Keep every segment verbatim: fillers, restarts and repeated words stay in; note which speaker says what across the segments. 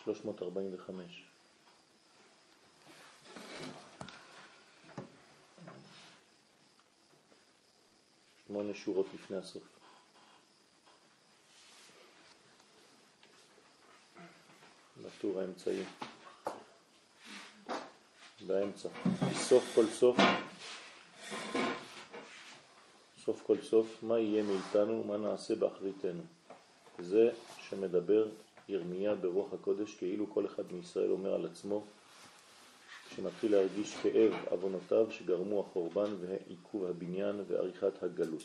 Speaker 1: שלוש מאות ארבעים וחמש. שמונה שורות לפני הסוף. בטור האמצעי. באמצע. סוף כל סוף. סוף כל סוף, מה יהיה מאיתנו, מה נעשה באחריתנו. זה שמדבר ירמיה ברוח הקודש, כאילו כל אחד מישראל אומר על עצמו, שמתחיל להרגיש כאב אבונותיו שגרמו החורבן ועיכוב הבניין ועריכת הגלות.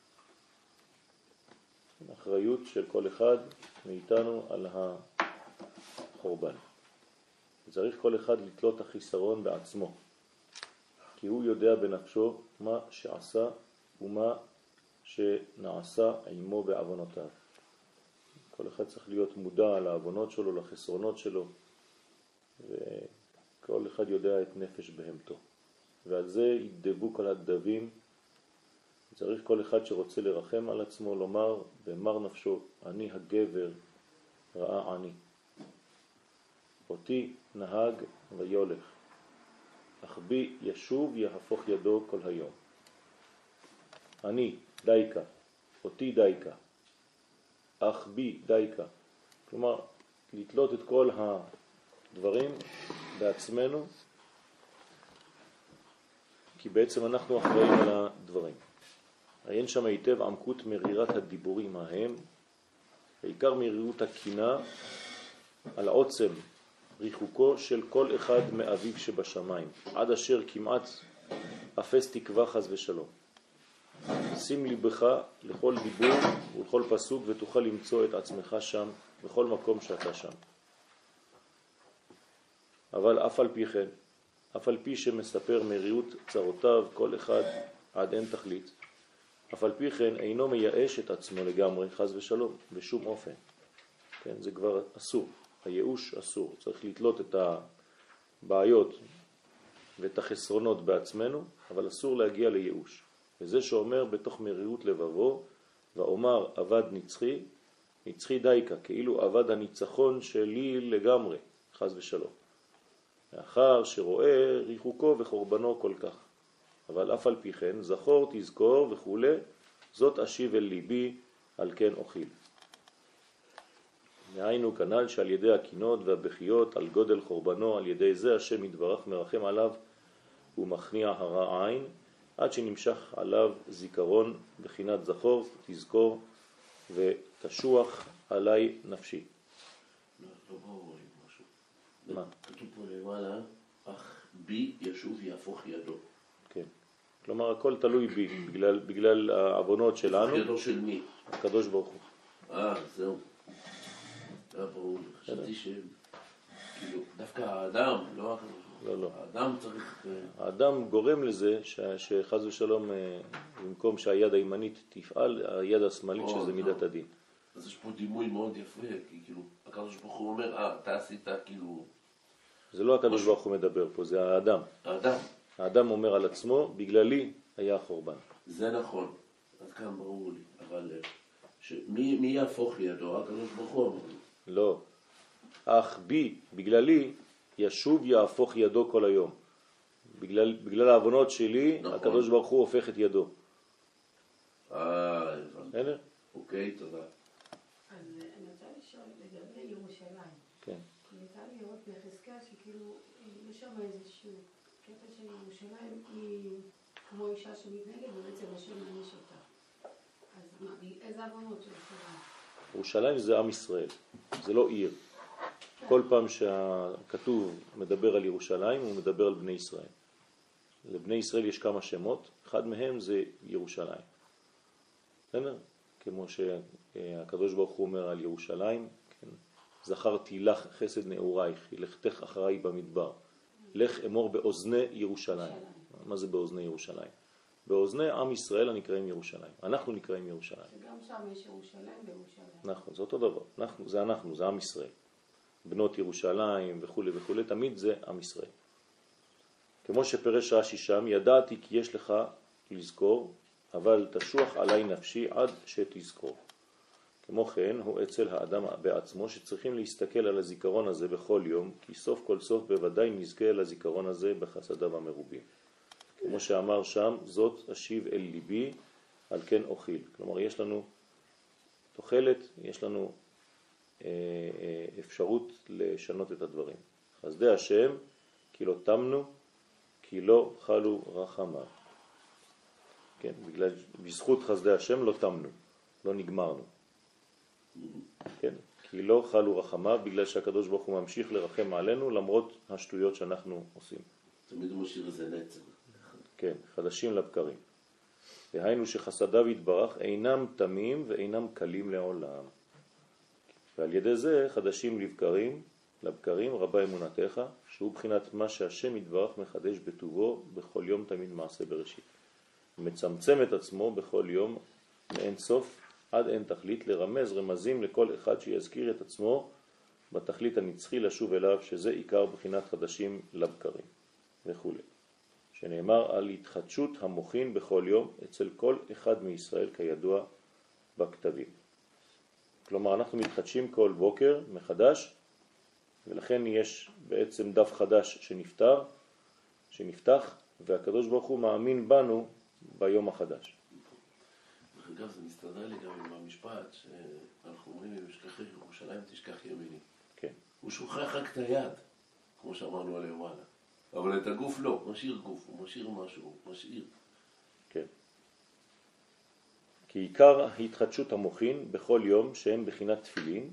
Speaker 1: אחריות של כל אחד מאיתנו על החורבן. צריך כל אחד לתלות החיסרון בעצמו, כי הוא יודע בנפשו מה שעשה ומה שנעשה עמו בעוונותיו. כל אחד צריך להיות מודע על העוונות שלו, לחסרונות שלו, וכל אחד יודע את נפש בהמתו. ועל זה ידבו כל הדבים. צריך כל אחד שרוצה לרחם על עצמו לומר במר נפשו, אני הגבר ראה עני. אותי נהג ויולך, אך בי ישוב יהפוך ידו כל היום. אני דייקה, אותי דייקה, אך בי דייקה. כלומר, לתלות את כל הדברים בעצמנו, כי בעצם אנחנו אחראים על הדברים. עיין שם היטב עמקות מרירת הדיבורים ההם, בעיקר מרירות הקינה על עוצם ריחוקו של כל אחד מאביו שבשמיים, עד אשר כמעט אפס תקווה חס ושלום. שים ליבך לכל דיבור ולכל פסוק ותוכל למצוא את עצמך שם, בכל מקום שאתה שם. אבל אף על פי כן, אף על פי שמספר מרירות צרותיו כל אחד עד אין תכלית, אף על פי כן אינו מייאש את עצמו לגמרי, חס ושלום, בשום אופן. כן, זה כבר אסור. הייאוש אסור. צריך לתלות את הבעיות ואת החסרונות בעצמנו, אבל אסור להגיע לייאוש. וזה שאומר בתוך מרירות לבבו, ואומר עבד נצחי, נצחי דייקה, כאילו עבד הניצחון שלי לגמרי, חס ושלום. לאחר שרואה ריחוקו וחורבנו כל כך. אבל אף על פי כן, זכור, תזכור וכו', זאת אשיב אל ליבי, על כן אוכיל. נעיינו כנל שעל ידי הקינות והבכיות על גודל חורבנו, על ידי זה השם יתברך מרחם עליו ומכניע הרע עין, עד שנמשך עליו זיכרון בחינת זכור, תזכור ותשוח עלי נפשי.
Speaker 2: לא ברור משהו.
Speaker 1: מה?
Speaker 2: כתוב פה למעלה, אך בי ישוב יהפוך ידו.
Speaker 1: כן. כלומר, הכל תלוי בי, בגלל, בגלל העוונות שלנו.
Speaker 2: ידו של מי?
Speaker 1: הקדוש ברוך הוא.
Speaker 2: אה, זהו. לא ברור. חשבתי ש... כאילו, דווקא האדם, לא הקדוש ברוך הוא.
Speaker 1: לא, לא.
Speaker 2: האדם צריך...
Speaker 1: האדם גורם לזה ש... שחז ושלום, במקום שהיד הימנית תפעל, היד השמאלית שזה מידת הדין.
Speaker 2: אז יש פה דימוי מאוד יפה, כי כאילו, הקדוש ברוך הוא אומר, אה, אתה עשית כאילו...
Speaker 1: זה לא הקדוש ברוך הוא מדבר פה, זה האדם.
Speaker 2: האדם.
Speaker 1: האדם אומר על עצמו, בגללי היה חורבן.
Speaker 2: זה נכון, אז כאן ברור לי, אבל שמי, מי יהפוך ידו? הקדוש ברוך הוא אמר לי.
Speaker 1: לא. אך בי, בגללי, ישוב יהפוך ידו כל היום. בגלל, בגלל העוונות שלי, נכון. הקדוש ברוך הוא הופך את ידו.
Speaker 2: אה, הבנתי.
Speaker 1: הנה?
Speaker 2: אוקיי, תודה.
Speaker 3: אז אני רוצה לשאול לגבי ירושלים.
Speaker 1: כן.
Speaker 3: כי הייתה לי לראות בחזקה שכאילו, יש שם איזשהו קטע של ירושלים, היא כמו אישה שמתנגד, ובעצם השם מעניש אותה. אז מה, איזה עוונות של ירושלים?
Speaker 1: ירושלים זה עם ישראל, זה לא עיר. כל פעם שהכתוב מדבר על ירושלים, הוא מדבר על בני ישראל. לבני ישראל יש כמה שמות, אחד מהם זה ירושלים. בסדר? כמו שהקדוש ברוך הוא אומר על ירושלים, כן? זכרתי לך חסד נעורייך, לכתך אחריי במדבר. לך אמור באוזני ירושלים. מה זה באוזני ירושלים? באוזני עם ישראל הנקראים ירושלים. אנחנו נקראים ירושלים.
Speaker 3: שגם שם יש ירושלים בירושלים.
Speaker 1: נכון, זה אותו דבר. אנחנו, זה אנחנו, זה עם ישראל. בנות ירושלים וכו' וכו', תמיד זה עם ישראל. כמו שפרש רש"י שם, ידעתי כי יש לך לזכור, אבל תשוח עלי נפשי עד שתזכור. כמו כן הוא אצל האדם בעצמו שצריכים להסתכל על הזיכרון הזה בכל יום, כי סוף כל סוף בוודאי נזכה על הזיכרון הזה בחסדיו המרובים. כמו שאמר שם, זאת אשיב אל ליבי, על כן אוכיל. כלומר, יש לנו תוחלת, יש לנו אה, אה, אפשרות לשנות את הדברים. חסדי השם, כי לא תמנו, כי לא חלו רחמיו. כן, בגלל, בזכות חסדי השם לא תמנו, לא נגמרנו. כן, כי לא חלו רחמיו, בגלל שהקדוש ברוך הוא ממשיך לרחם עלינו, למרות השטויות שאנחנו עושים.
Speaker 2: תמיד הוא משאיר איזה נצר.
Speaker 1: כן, חדשים לבקרים. והיינו שחסדיו יתברך אינם תמים ואינם קלים לעולם. ועל ידי זה חדשים לבקרים, לבקרים רבה אמונתך, שהוא בחינת מה שהשם יתברך מחדש בטובו בכל יום תמיד מעשה בראשית. הוא מצמצם את עצמו בכל יום מאין סוף עד אין תכלית לרמז רמזים לכל אחד שיזכיר את עצמו בתכלית הנצחי לשוב אליו, שזה עיקר בחינת חדשים לבקרים וכו'. שנאמר על התחדשות המוחין בכל יום אצל כל אחד מישראל כידוע בכתבים. כלומר אנחנו מתחדשים כל בוקר מחדש, ולכן יש בעצם דף חדש שנפתר, שנפתח, והקדוש ברוך הוא מאמין בנו ביום החדש.
Speaker 2: אגב, זה מסתדר לי גם עם המשפט שאנחנו אומרים, אם אשכח ירושלים תשכח ימיני.
Speaker 1: כן.
Speaker 2: הוא שוכח רק את היד, כמו שאמרנו עליהם מעלה. אבל את הגוף לא, משאיר גוף, הוא משאיר משהו, הוא משאיר.
Speaker 1: כן. כי עיקר התחדשות המוחין בכל יום שהם בחינת תפילין,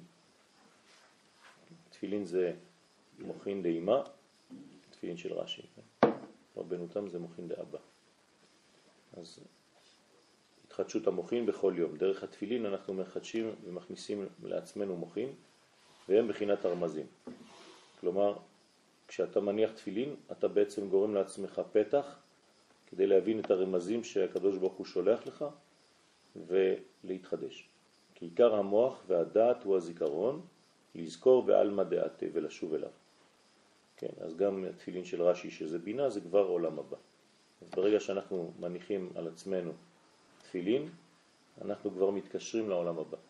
Speaker 1: תפילין זה מוחין דאימה, תפילין של רש"י, רבנותם זה מוחין דאבא. אז התחדשות המוחין בכל יום, דרך התפילין אנחנו מחדשים ומכניסים לעצמנו מוחין, והם בחינת הרמזים. כלומר, כשאתה מניח תפילין, אתה בעצם גורם לעצמך פתח כדי להבין את הרמזים שהקדוש ברוך הוא שולח לך ולהתחדש. כי עיקר המוח והדעת הוא הזיכרון, לזכור בעלמא דעתה ולשוב אליו. כן, אז גם תפילין של רש"י שזה בינה זה כבר עולם הבא. אז ברגע שאנחנו מניחים על עצמנו תפילין, אנחנו כבר מתקשרים לעולם הבא.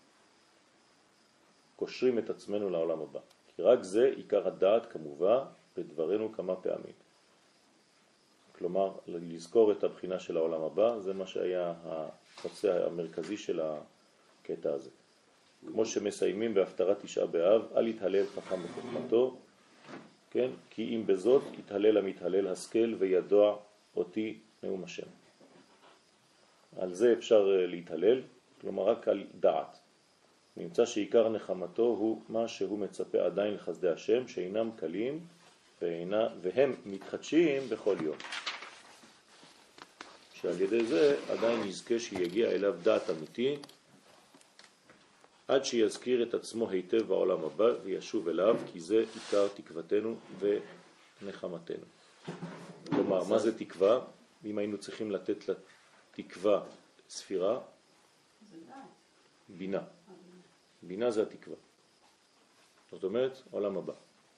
Speaker 1: קושרים את עצמנו לעולם הבא. כי רק זה עיקר הדעת כמובן בדברנו כמה פעמים. כלומר, לזכור את הבחינה של העולם הבא, זה מה שהיה הנושא המרכזי של הקטע הזה. כמו שמסיימים בהפטרת תשעה באב, אל יתהלל חכם בחוכמתו, כן? כי אם בזאת יתהלל המתהלל השכל וידוע אותי נאום השם. על זה אפשר להתהלל, כלומר רק על דעת. נמצא שעיקר נחמתו הוא מה שהוא מצפה עדיין לחסדי השם, שאינם קלים ואינה, והם מתחדשים בכל יום. שעל ידי זה עדיין נזכה שיגיע אליו דעת אמיתי, עד שיזכיר את עצמו היטב בעולם הבא וישוב אליו, כי זה עיקר תקוותנו ונחמתנו. כלומר, מה זה תקווה? אם היינו צריכים לתת לתקווה ספירה, בינה. בינה זה התקווה. זאת אומרת, עולם הבא.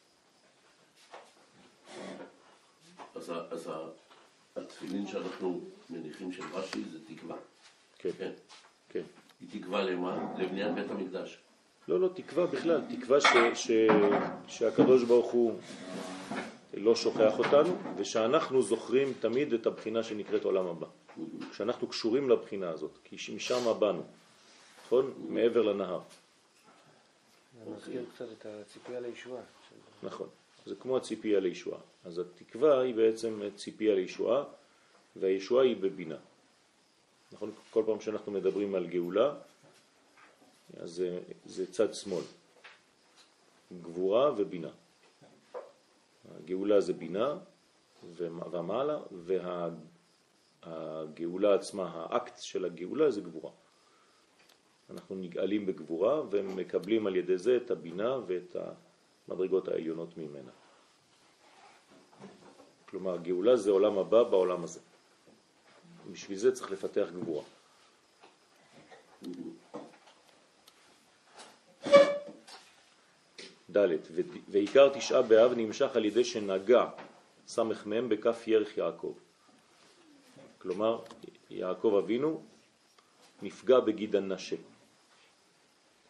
Speaker 2: אז, אז התפילין שאנחנו מניחים של רש"י זה תקווה.
Speaker 1: כן.
Speaker 2: כן.
Speaker 1: כן.
Speaker 2: היא תקווה למה? לבניית בית המקדש.
Speaker 1: לא, לא, תקווה בכלל. תקווה ש, ש, שהקדוש ברוך הוא לא שוכח אותנו, ושאנחנו זוכרים תמיד את הבחינה שנקראת עולם הבא. כשאנחנו קשורים לבחינה הזאת, כי משם באנו. נכון? מעבר לנהר.
Speaker 4: זה מזכיר קצת את הציפייה לישועה.
Speaker 1: נכון. זה כמו הציפייה לישועה. אז התקווה היא בעצם ציפייה לישועה, והישועה היא בבינה. נכון? כל פעם שאנחנו מדברים על גאולה, אז זה, זה צד שמאל. גבורה ובינה. הגאולה זה בינה ומעלה, והגאולה עצמה, האקט של הגאולה זה גבורה. אנחנו נגאלים בגבורה ומקבלים על ידי זה את הבינה ואת המדרגות העליונות ממנה. כלומר, גאולה זה עולם הבא בעולם הזה. בשביל זה צריך לפתח גבורה. ד' ועיקר תשעה באב נמשך על ידי שנגע סמך מהם בכף ירך יעקב. כלומר, יעקב אבינו נפגע בגיד הנשה.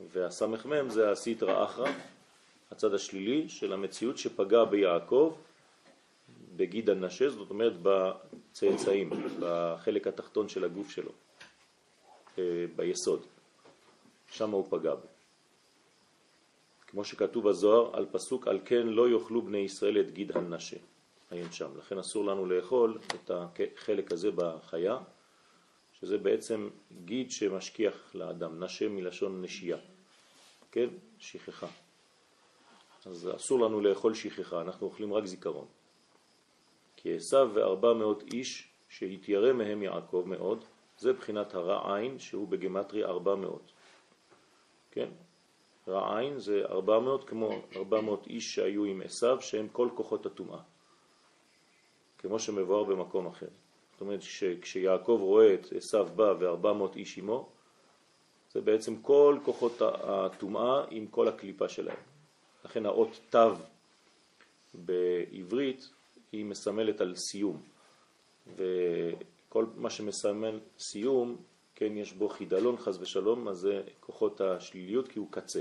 Speaker 1: והסמ"ם זה הסיטרא אחרא, הצד השלילי של המציאות שפגע ביעקב בגיד הנשה, זאת אומרת בצאצאים, בחלק התחתון של הגוף שלו, ביסוד. שם הוא פגע בו. כמו שכתוב בזוהר, על פסוק, על כן לא יאכלו בני ישראל את גיד הנשה. עיין שם. לכן אסור לנו לאכול את החלק הזה בחיה, שזה בעצם גיד שמשכיח לאדם, נשה מלשון נשייה. כן? שכחה. אז אסור לנו לאכול שכחה, אנחנו אוכלים רק זיכרון. כי עשיו וארבע מאות איש שהתיירא מהם יעקב מאוד, זה בחינת הרע עין שהוא בגמטרי ארבע מאות. כן? רע עין זה ארבע מאות כמו ארבע מאות איש שהיו עם עשיו שהם כל כוחות הטומאה. כמו שמבואר במקום אחר. זאת אומרת שכשיעקב רואה את עשיו בא ו-ארבע מאות איש עמו, זה בעצם כל כוחות הטומאה עם כל הקליפה שלהם. לכן האות תו בעברית היא מסמלת על סיום. וכל מה שמסמל סיום, כן, יש בו חידלון חס ושלום, אז זה כוחות השליליות כי הוא קצה.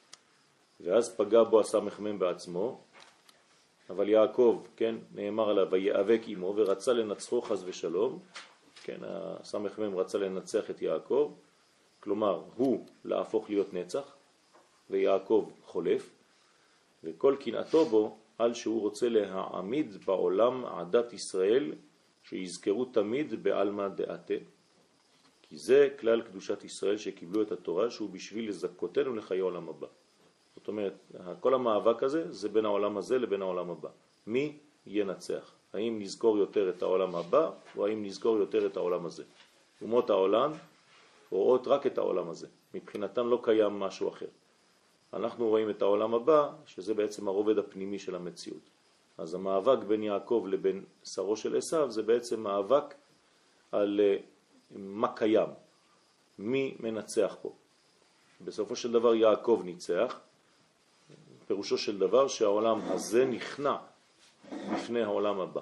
Speaker 1: ואז פגע בו הסמ"ם בעצמו, אבל יעקב, כן, נאמר עליו, ויאבק עמו ורצה לנצחו חס ושלום, כן, הסמ"ם רצה לנצח את יעקב, כלומר, הוא להפוך להיות נצח, ויעקב חולף, וכל קנאתו בו, על שהוא רוצה להעמיד בעולם עדת ישראל, שיזכרו תמיד בעלמא דעתה, כי זה כלל קדושת ישראל שקיבלו את התורה, שהוא בשביל לזכותנו לחיי עולם הבא. זאת אומרת, כל המאבק הזה, זה בין העולם הזה לבין העולם הבא. מי ינצח? האם נזכור יותר את העולם הבא, או האם נזכור יותר את העולם הזה? אומות העולם רואות רק את העולם הזה. מבחינתם לא קיים משהו אחר. אנחנו רואים את העולם הבא, שזה בעצם הרובד הפנימי של המציאות. אז המאבק בין יעקב לבין שרו של עשיו, זה בעצם מאבק על מה קיים, מי מנצח פה. בסופו של דבר יעקב ניצח, פירושו של דבר שהעולם הזה נכנע בפני העולם הבא,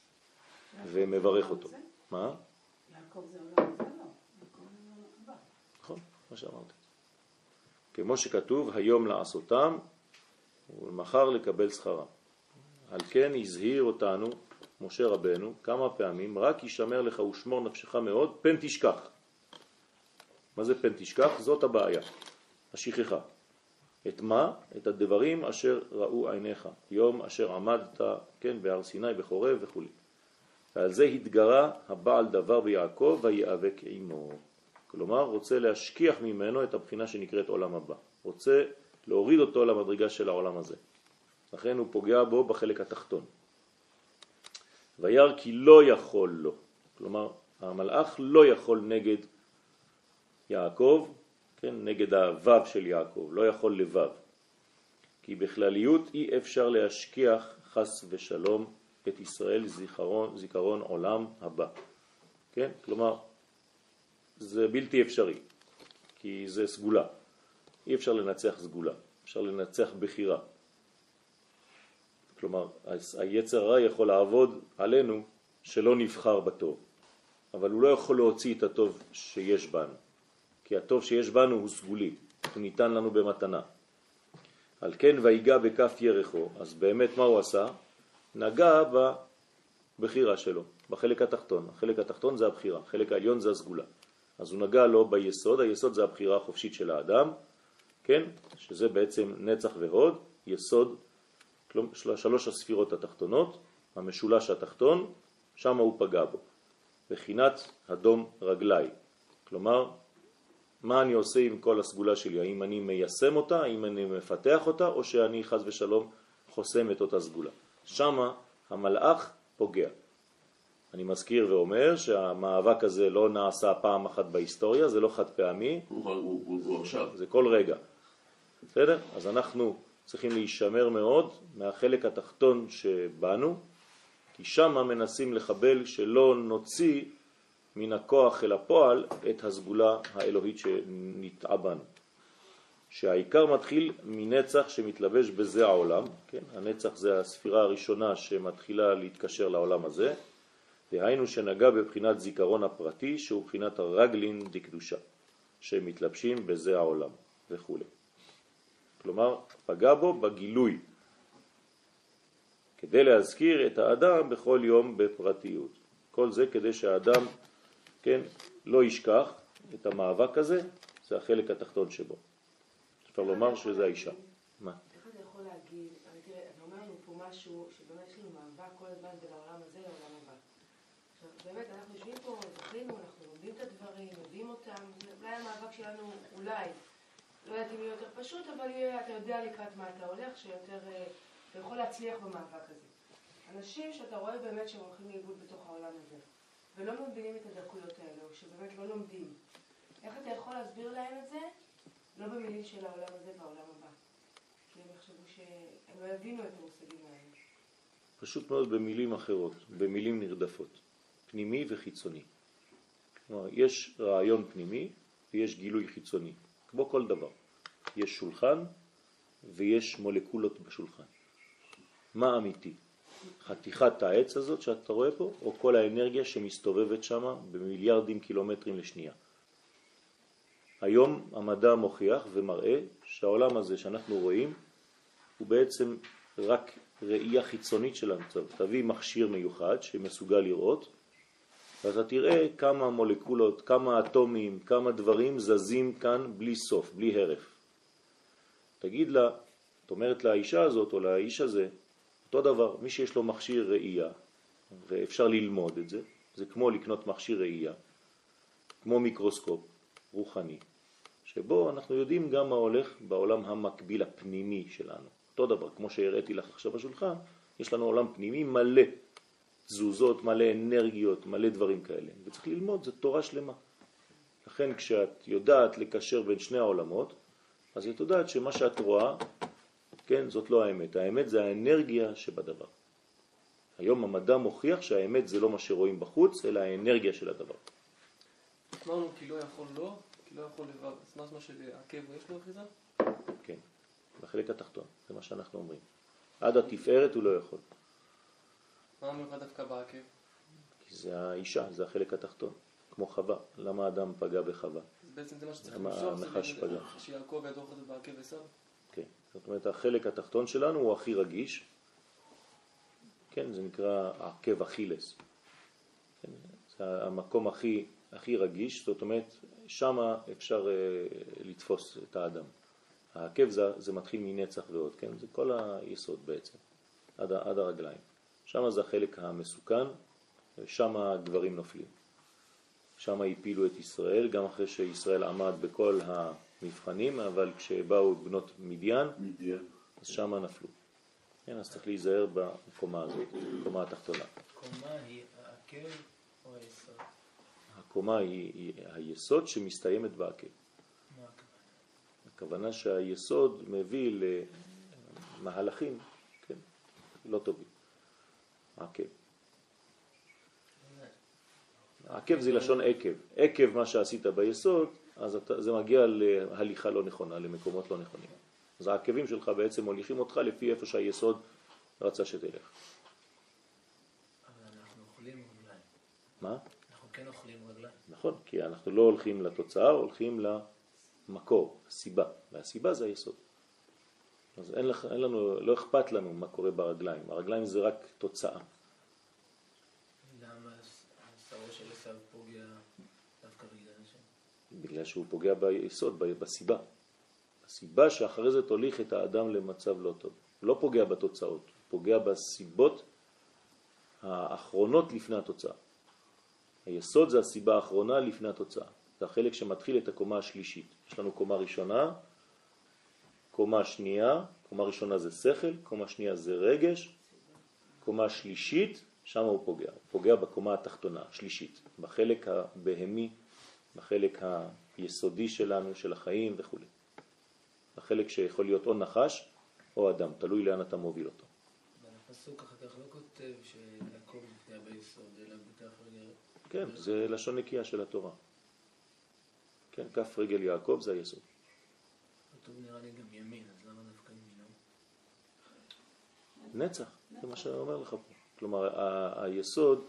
Speaker 1: ומברך אותו. מה?
Speaker 3: יעקב זה עולם הזה לא, יעקב זה עולם הבא.
Speaker 1: נכון, מה שאמרתי. כמו שכתוב, היום לעשותם ולמחר לקבל שכרם. על כן הזהיר אותנו משה רבנו כמה פעמים, רק ישמר לך ושמור נפשך מאוד, פן תשכח. מה זה פן תשכח? זאת הבעיה, השכחה. את מה? את הדברים אשר ראו עיניך, יום אשר עמדת, כן, בהר סיני, בחורב וכו'. ועל זה התגרה הבעל דבר ביעקב ויאבק עמו. כלומר, רוצה להשכיח ממנו את הבחינה שנקראת עולם הבא. רוצה להוריד אותו למדרגה של העולם הזה. לכן הוא פוגע בו בחלק התחתון. וירא כי לא יכול לו. כלומר, המלאך לא יכול נגד יעקב, כן, נגד הוו של יעקב, לא יכול לבב. כי בכלליות אי אפשר להשכיח חס ושלום את ישראל זיכרון, זיכרון עולם הבא. כן? כלומר, זה בלתי אפשרי, כי זה סגולה. אי אפשר לנצח סגולה, אפשר לנצח בחירה. כלומר, היצר הרע יכול לעבוד עלינו שלא נבחר בטוב, אבל הוא לא יכול להוציא את הטוב שיש בנו, כי הטוב שיש בנו הוא סגולי, הוא ניתן לנו במתנה. על כן ויגע בכף ירחו, אז באמת מה הוא עשה? נגע בבחירה שלו, בחלק התחתון. החלק התחתון זה הבחירה, החלק העליון זה הסגולה. אז הוא נגע לו ביסוד, היסוד זה הבחירה החופשית של האדם, כן? שזה בעצם נצח והוד, יסוד, שלוש הספירות התחתונות, המשולש התחתון, שם הוא פגע בו. בחינת אדום רגלי. כלומר, מה אני עושה עם כל הסגולה שלי? האם אני מיישם אותה, האם אני מפתח אותה, או שאני חס ושלום חוסם את אותה סגולה. שם המלאך פוגע. אני מזכיר ואומר שהמאבק הזה לא נעשה פעם אחת בהיסטוריה, זה לא חד פעמי,
Speaker 2: הוא, הוא, הוא, הוא עכשיו.
Speaker 1: זה כל רגע. בסדר? אז אנחנו צריכים להישמר מאוד מהחלק התחתון שבנו, כי שם מנסים לחבל שלא נוציא מן הכוח אל הפועל את הסגולה האלוהית שנטעה בנו. שהעיקר מתחיל מנצח שמתלבש בזה העולם, כן? הנצח זה הספירה הראשונה שמתחילה להתקשר לעולם הזה, דהיינו שנגע בבחינת זיכרון הפרטי שהוא בחינת הרגלין דקדושה, שמתלבשים בזה העולם. וכו'. כלומר, פגע בו בגילוי, כדי להזכיר את האדם בכל יום בפרטיות. כל זה כדי שהאדם, כן, לא ישכח את המאבק הזה, זה החלק התחתון שבו. אפשר לומר שזה האישה. מה?
Speaker 5: איך אתה יכול להגיד, אבל תראה, אתה אומר לנו פה משהו שבאמת יש לנו מאבק כל הזמן בין העולם הזה לעולם הבא. עכשיו, באמת, אנחנו יושבים פה, זוכרינו, אנחנו לומדים את הדברים, יודעים אותם, אולי המאבק שלנו, אולי, לא יודעת אם יהיה יותר פשוט, אבל יהיה, אתה יודע לקראת מה אתה הולך, שיותר, אתה יכול להצליח במאבק הזה. אנשים שאתה רואה באמת שהם הולכים לאיבוד בתוך העולם הזה, ולא מבינים את הדקויות האלה, או שבאמת לא לומדים. איך אתה יכול להסביר להם את זה? לא במילים של העולם הזה והעולם הבא. כי הם יחשבו שהם לא יבינו את המושגים האלה.
Speaker 1: פשוט מאוד במילים אחרות, במילים נרדפות, פנימי וחיצוני. כלומר, יש רעיון פנימי ויש גילוי חיצוני, כמו כל דבר. יש שולחן ויש מולקולות בשולחן. מה אמיתי? חתיכת העץ הזאת שאתה רואה פה, או כל האנרגיה שמסתובבת שם במיליארדים קילומטרים לשנייה. היום המדע מוכיח ומראה שהעולם הזה שאנחנו רואים הוא בעצם רק ראייה חיצונית של המצב. תביא מכשיר מיוחד שמסוגל לראות, ואתה תראה כמה מולקולות, כמה אטומים, כמה דברים זזים כאן בלי סוף, בלי הרף. תגיד לה, זאת אומרת לאישה הזאת או לאיש הזה, אותו דבר, מי שיש לו מכשיר ראייה, ואפשר ללמוד את זה, זה כמו לקנות מכשיר ראייה, כמו מיקרוסקופ רוחני, שבו אנחנו יודעים גם מה הולך בעולם המקביל הפנימי שלנו. אותו דבר, כמו שהראיתי לך עכשיו בשולחן, יש לנו עולם פנימי מלא תזוזות, מלא אנרגיות, מלא דברים כאלה. וצריך ללמוד, זה תורה שלמה. לכן כשאת יודעת לקשר בין שני העולמות, אז את יודעת שמה שאת רואה, כן, זאת לא האמת. האמת זה האנרגיה שבדבר. היום המדע מוכיח שהאמת זה לא מה שרואים בחוץ, אלא האנרגיה של הדבר.
Speaker 6: אמרנו כי לא יכול לא, כי לא יכול לבד. אז מה מה שלעכב יש לו אחיזה?
Speaker 1: כן, בחלק התחתון, זה מה שאנחנו אומרים. עד התפארת הוא לא יכול.
Speaker 6: מה מיוחד דווקא בעקב?
Speaker 1: כי זה האישה, זה החלק התחתון, כמו חווה. למה האדם פגע בחווה?
Speaker 6: אז בעצם זה מה שצריך
Speaker 1: למה
Speaker 6: למשוך,
Speaker 1: הנחש
Speaker 6: זה
Speaker 1: פגע?
Speaker 6: שיעקב ידוך את זה בעקב עשיו?
Speaker 1: כן, זאת אומרת החלק התחתון שלנו הוא הכי רגיש, כן, זה נקרא עקב אכילס. כן, זה המקום הכי, הכי רגיש, זאת אומרת שמה אפשר uh, לתפוס את האדם. העקב זה, זה מתחיל מנצח ועוד, כן, זה כל היסוד בעצם, עד, עד הרגליים. שמה זה החלק המסוכן, שמה הגברים נופלים. שמה הפילו את ישראל, גם אחרי שישראל עמד בכל המבחנים, אבל כשבאו בנות מדיין,
Speaker 2: מדיין.
Speaker 1: אז שמה נפלו. כן, אז צריך להיזהר בקומה הזאת, בקומה התחתונה.
Speaker 7: הקומה היא העקב או היסוד?
Speaker 1: הקומה היא, היא היסוד שמסתיימת בעקב.
Speaker 7: מה הכוונה?
Speaker 1: הכוונה שהיסוד מביא למהלכים, כן, לא טובים. עקב. עקב זה לשון עקב. עקב מה שעשית ביסוד, אז אתה, זה מגיע להליכה לא נכונה, למקומות לא נכונים. אז העקבים שלך בעצם מוליכים אותך לפי איפה שהיסוד רצה שתלך.
Speaker 7: אבל אנחנו אוכלים רגליים.
Speaker 1: מה?
Speaker 7: אנחנו כן אוכלים רגליים.
Speaker 1: נכון, כי אנחנו לא הולכים לתוצאה, הולכים למקור, הסיבה. והסיבה זה היסוד. אז אין, לך, אין לנו, לא אכפת לנו מה קורה ברגליים. הרגליים זה רק תוצאה.
Speaker 7: למה השרו של עשיו פוגע דווקא בגלל השם?
Speaker 1: בגלל שהוא פוגע ביסוד, בסיבה. הסיבה שאחרי זה תוליך את האדם למצב לא טוב. הוא לא פוגע בתוצאות, הוא פוגע בסיבות האחרונות לפני התוצאה. היסוד זה הסיבה האחרונה לפני התוצאה. זה החלק שמתחיל את הקומה השלישית. יש לנו קומה ראשונה, קומה שנייה, קומה ראשונה זה שכל, קומה שנייה זה רגש, קומה שלישית, שם הוא פוגע. הוא פוגע בקומה התחתונה, שלישית, בחלק הבהמי, בחלק היסודי שלנו, של החיים וכו'. החלק שיכול להיות או נחש או אדם, תלוי לאן אתה מוביל אותו.
Speaker 7: הפסוק אחר כך לא כותב שיעקב פוגע ביסוד, אלא בכף רגל.
Speaker 1: כן, זה לשון נקייה של התורה. כן, כף רגל יעקב זה היסוד.
Speaker 7: כתוב נראה לי גם ימין, אז למה דווקא ימינו?
Speaker 1: נצח, זה מה שאני אומר לך פה. כלומר, ה- היסוד,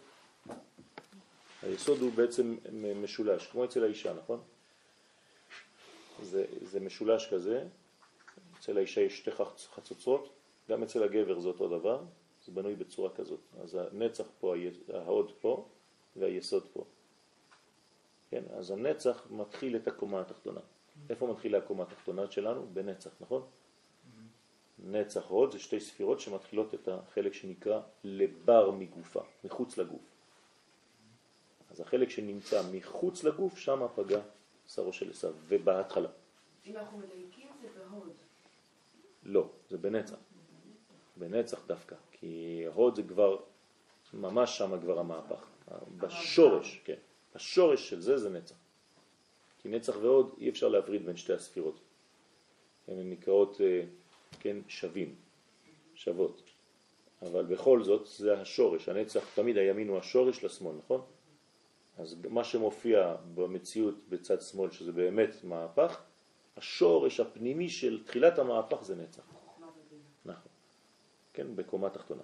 Speaker 1: היסוד הוא בעצם משולש, כמו אצל האישה, נכון? זה, זה משולש כזה, אצל האישה יש שתי חצוצרות, גם אצל הגבר זה אותו דבר, זה בנוי בצורה כזאת. אז הנצח פה, ההוד פה והיסוד פה. כן? אז הנצח מתחיל את הקומה התחתונה. איפה מתחילה הקומה התחתונה שלנו? בנצח, נכון? נצח הוד זה שתי ספירות שמתחילות את החלק שנקרא לבר מגופה, מחוץ לגוף. אז החלק שנמצא מחוץ לגוף, שם פגע שרו של עשיו, ובהתחלה.
Speaker 5: אם אנחנו מדייקים זה בהוד.
Speaker 1: לא, זה בנצח. בנצח דווקא, כי הוד זה כבר, ממש שם כבר המהפך. בשורש, כן. השורש של זה זה נצח. כי נצח והוד אי אפשר להפריד בין שתי הספירות. הן נקראות, כן, שווים, שוות. אבל בכל זאת זה השורש. הנצח, תמיד הימין הוא השורש לשמאל, נכון? אז מה שמופיע במציאות בצד שמאל, שזה באמת מהפך, השורש הפנימי של תחילת המהפך זה נצח. נכון. כן, בקומה תחתונה.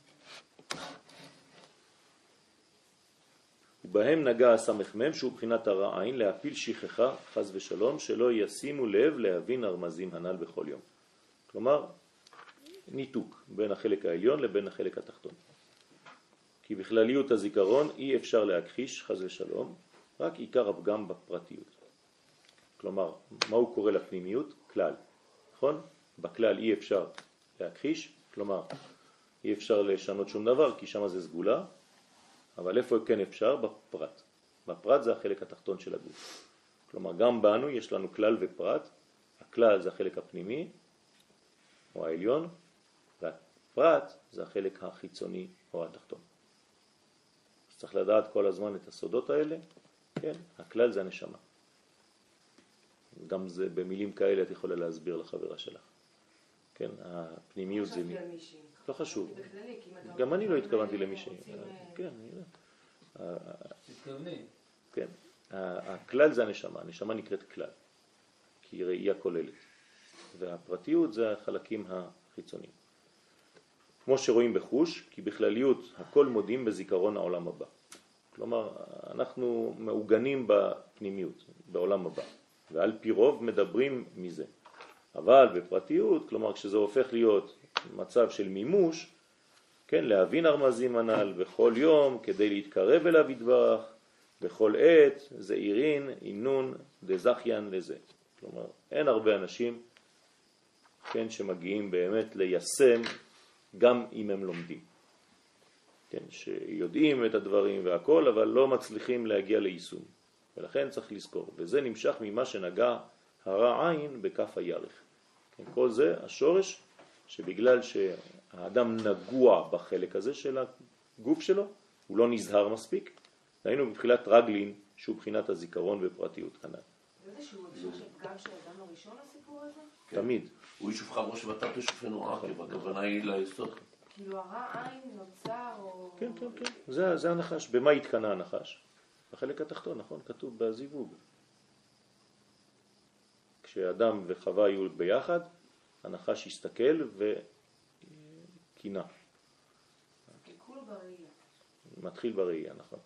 Speaker 1: ובהם נגע הסמ"ם שהוא בחינת הרע עין להפיל שכחה חס ושלום שלא ישימו לב להבין הרמזים הנ"ל בכל יום. כלומר, ניתוק בין החלק העליון לבין החלק התחתון. כי בכלליות הזיכרון אי אפשר להכחיש חס ושלום, רק עיקר הפגם בפרטיות. כלומר, מה הוא קורא לפנימיות? כלל. נכון? בכלל אי אפשר להכחיש, כלומר, אי אפשר לשנות שום דבר כי שם זה סגולה, אבל איפה כן אפשר? בפרט. בפרט זה החלק התחתון של הגוף. כלומר, גם בנו יש לנו כלל ופרט. הכלל זה החלק הפנימי, או העליון, והפרט זה החלק החיצוני, או התחתון. אז צריך לדעת כל הזמן את הסודות האלה. כן, הכלל זה הנשמה. גם זה במילים כאלה את יכולה להסביר לחברה שלך. כן, הפנימיות זה... לא חשוב. גם אני לא התכוונתי למישהי. כן, אני יודע.
Speaker 7: תתכווני.
Speaker 1: כן. הכלל זה הנשמה. הנשמה נקראת כלל. כי היא ראייה כוללת. והפרטיות זה החלקים החיצוניים. כמו שרואים בחוש, כי בכלליות הכל מודים בזיכרון העולם הבא. כלומר, אנחנו מעוגנים בפנימיות, בעולם הבא. ועל פי רוב מדברים מזה. אבל בפרטיות, כלומר כשזה הופך להיות מצב של מימוש, כן, להבין הרמזים הנ"ל בכל יום כדי להתקרב אליו יתברך, בכל עת, זה עירין, אינון, דזכיין לזה. כלומר, אין הרבה אנשים, כן, שמגיעים באמת ליישם גם אם הם לומדים. כן, שיודעים את הדברים והכל, אבל לא מצליחים להגיע ליישום. ולכן צריך לזכור, וזה נמשך ממה שנגע הרע עין בכף הירך. כן, כל זה השורש שבגלל שהאדם נגוע בחלק הזה של הגוף שלו, הוא לא נזהר מספיק, היינו מבחינת רגלין שהוא בחינת הזיכרון ופרטיות כנ"ל.
Speaker 5: זה איזשהו הקשר של פגם של האדם הראשון לסיפור הזה?
Speaker 1: תמיד.
Speaker 2: הוא ישופך ראש ות"ת ישופנו עקב, הכוונה היא ליסוד.
Speaker 5: כאילו הרע עין נוצר או...
Speaker 1: כן, כן, כן. זה, זה הנחש. במה התקנה הנחש? בחלק התחתון, נכון? כתוב בזיווג. כשאדם וחווה היו ביחד, הנחש הסתכל וקינה.
Speaker 5: קלקול בראייה.
Speaker 1: מתחיל בראייה, נכון.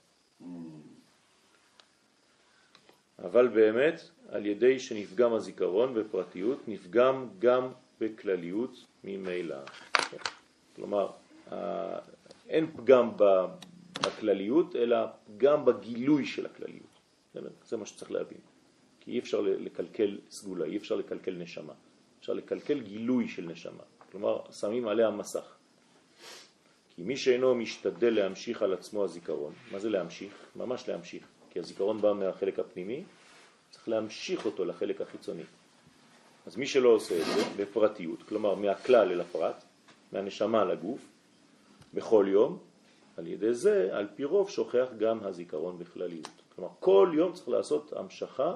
Speaker 1: אבל באמת, על ידי שנפגם הזיכרון בפרטיות, נפגם גם בכלליות ממילא. כלומר, אין פגם בכלליות, אלא גם בגילוי של הכלליות. זה מה שצריך להבין. כי אי אפשר לקלקל סגולה, אי אפשר לקלקל נשמה. אפשר לקלקל גילוי של נשמה. כלומר, שמים עליה מסך. כי מי שאינו משתדל להמשיך על עצמו הזיכרון, מה זה להמשיך? ממש להמשיך. כי הזיכרון בא מהחלק הפנימי, צריך להמשיך אותו לחלק החיצוני. אז מי שלא עושה את זה בפרטיות, כלומר מהכלל אל הפרט, מהנשמה לגוף, בכל יום, על ידי זה, על פי רוב, שוכח גם הזיכרון בכלליות. כלומר, כל יום צריך לעשות המשכה,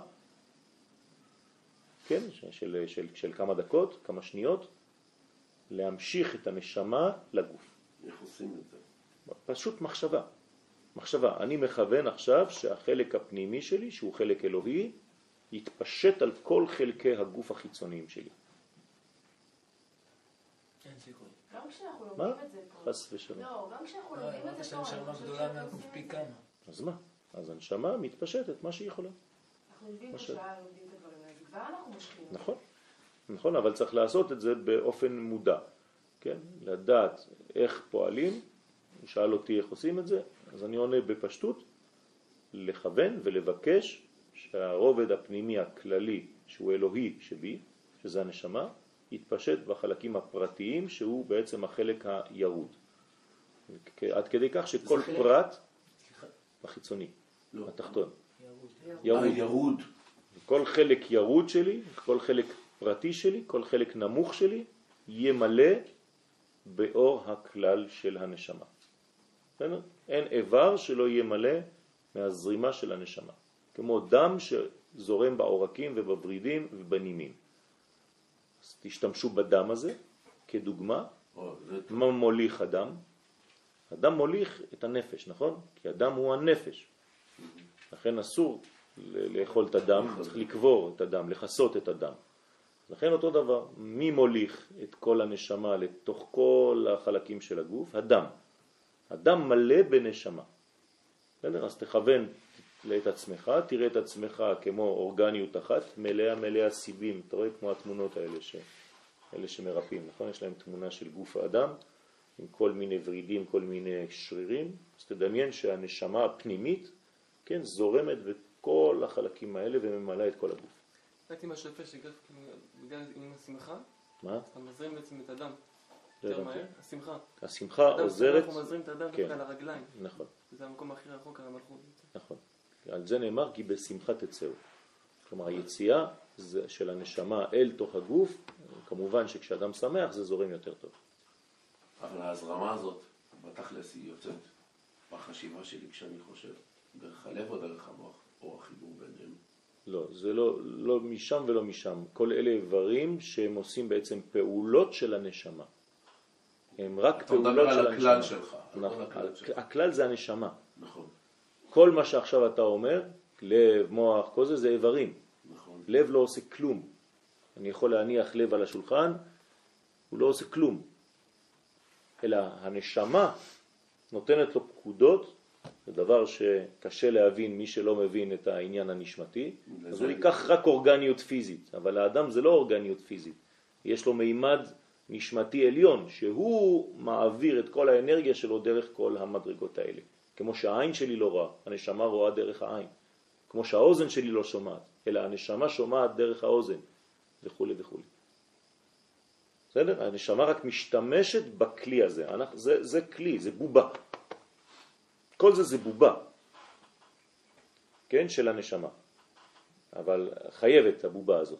Speaker 1: כן, של, של, של כמה דקות, כמה שניות, להמשיך את הנשמה לגוף.
Speaker 2: איך עושים את זה?
Speaker 1: פשוט מחשבה. מחשבה. אני מכוון עכשיו שהחלק הפנימי שלי, שהוא חלק אלוהי, יתפשט על כל חלקי הגוף החיצוניים שלי.
Speaker 7: אין סיכוי.
Speaker 5: גם כשאנחנו
Speaker 1: מה?
Speaker 5: לומדים את זה פה.
Speaker 1: חס ושלום.
Speaker 5: לא, גם כשאנחנו
Speaker 7: לא,
Speaker 5: לומדים את
Speaker 7: אמרת
Speaker 5: זה פה.
Speaker 7: שהנשמה
Speaker 5: אני חושבת
Speaker 7: גדולה
Speaker 5: שאנחנו
Speaker 7: מהגוף
Speaker 5: עושים
Speaker 7: פי
Speaker 5: את
Speaker 7: כמה.
Speaker 5: זה.
Speaker 1: אז מה? אז הנשמה מתפשטת מה שהיא יכולה.
Speaker 5: אנחנו יושבים
Speaker 1: מה
Speaker 5: פה
Speaker 1: ש-
Speaker 5: שעה, לומדים את הדברים האלה. זה כבר אנחנו מושכים.
Speaker 1: נכון, נכון, אבל צריך לעשות את זה באופן מודע, כן? לדעת איך פועלים, הוא שאל אותי איך עושים את זה, אז אני עונה בפשטות, לכוון ולבקש שהרובד הפנימי הכללי, שהוא אלוהי שבי, שזה הנשמה, יתפשט בחלקים הפרטיים, שהוא בעצם החלק הירוד. עד כדי כך שכל פרט, החיצוני, התחתון,
Speaker 2: ירוד. ירוד.
Speaker 1: כל חלק ירוד שלי, כל חלק פרטי שלי, כל חלק נמוך שלי, יהיה מלא באור הכלל של הנשמה. אין איבר שלא יהיה מלא מהזרימה של הנשמה. כמו דם שזורם בעורקים ובברידים ובנימים. אז תשתמשו בדם הזה כדוגמה. מה מוליך הדם? הדם מוליך את הנפש, נכון? כי הדם הוא הנפש. לכן אסור לאכול את הדם, צריך לקבור את הדם, לחסות את הדם. לכן אותו דבר, מי מוליך את כל הנשמה לתוך כל החלקים של הגוף? הדם. הדם מלא בנשמה. אז תכוון את עצמך, תראה את עצמך כמו אורגניות אחת, מלאה מלאה סיבים. אתה רואה כמו התמונות האלה, ש... אלה שמרפאים, נכון? יש להם תמונה של גוף האדם, עם כל מיני ורידים, כל מיני שרירים. אז תדמיין שהנשמה הפנימית, כן, זורמת וכל החלקים האלה וממלאה את כל הגוף.
Speaker 6: הייתי מהשפה שגל בגלל עם השמחה,
Speaker 1: מה?
Speaker 6: אתה מזרים בעצם את הדם יותר מהר, השמחה.
Speaker 1: השמחה עוזרת.
Speaker 6: אנחנו מזרים את הדם דווקא על הרגליים.
Speaker 1: נכון.
Speaker 6: זה המקום הכי רחוק על המלכות.
Speaker 1: נכון. על זה נאמר כי בשמחה תצאו. כלומר היציאה של הנשמה אל תוך הגוף, כמובן שכשאדם שמח זה זורם יותר טוב.
Speaker 2: אבל ההזרמה הזאת, בתכלס היא יוצאת בחשיבה שלי כשאני חושב, דרך הלב או דרך המוח, או החיבור ביניהם.
Speaker 1: לא, זה לא, לא משם ולא משם. כל אלה איברים שהם עושים בעצם פעולות של הנשמה. הם רק פעולות של הנשמה.
Speaker 2: אתה מדבר על הכלל שלך.
Speaker 1: נכון, הכלל זה הנשמה.
Speaker 2: נכון.
Speaker 1: כל מה שעכשיו אתה אומר, לב, מוח, כל זה זה איברים.
Speaker 2: נכון.
Speaker 1: לב לא עושה כלום. אני יכול להניח לב על השולחן, הוא לא עושה כלום. אלא הנשמה נותנת לו פקודות, זה דבר שקשה להבין מי שלא מבין את העניין הנשמתי, אז הוא ייקח רק אורגניות פיזית, אבל האדם זה לא אורגניות פיזית, יש לו מימד נשמתי עליון, שהוא מעביר את כל האנרגיה שלו דרך כל המדרגות האלה. כמו שהעין שלי לא רואה, הנשמה רואה דרך העין. כמו שהאוזן שלי לא שומעת, אלא הנשמה שומעת דרך האוזן, וכו' וכו'. בסדר? הנשמה רק משתמשת בכלי הזה. זה, זה כלי, זה בובה. כל זה זה בובה. כן? של הנשמה. אבל חייבת הבובה הזאת.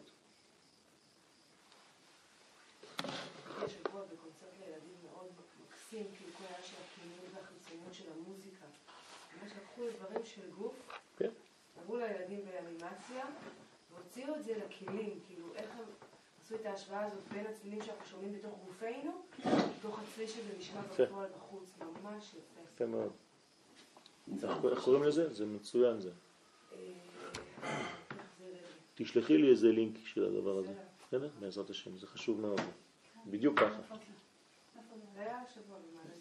Speaker 5: יש שבוע בקונצרט לילדים מאוד מקסים, כאילו כל היה של הפנימיות והחיצוניות של המוזיקה. ממש לקחו דברים של גוף,
Speaker 1: כן.
Speaker 5: עברו לילדים באנימציה, והוציאו את זה לכלים, כאילו איך הם עשו את ההשוואה הזאת בין הצלילים שאנחנו שומעים בתוך גופנו, בתוך הצליל שזה נשמע בפועל בחוץ, ממש יפה.
Speaker 1: יפה מאוד. איך קוראים לזה? זה מצוין זה. תשלחי לי איזה לינק של הדבר הזה. בסדר? בעזרת השם, זה חשוב מאוד. בדיוק ככה.
Speaker 5: זה היה שבוע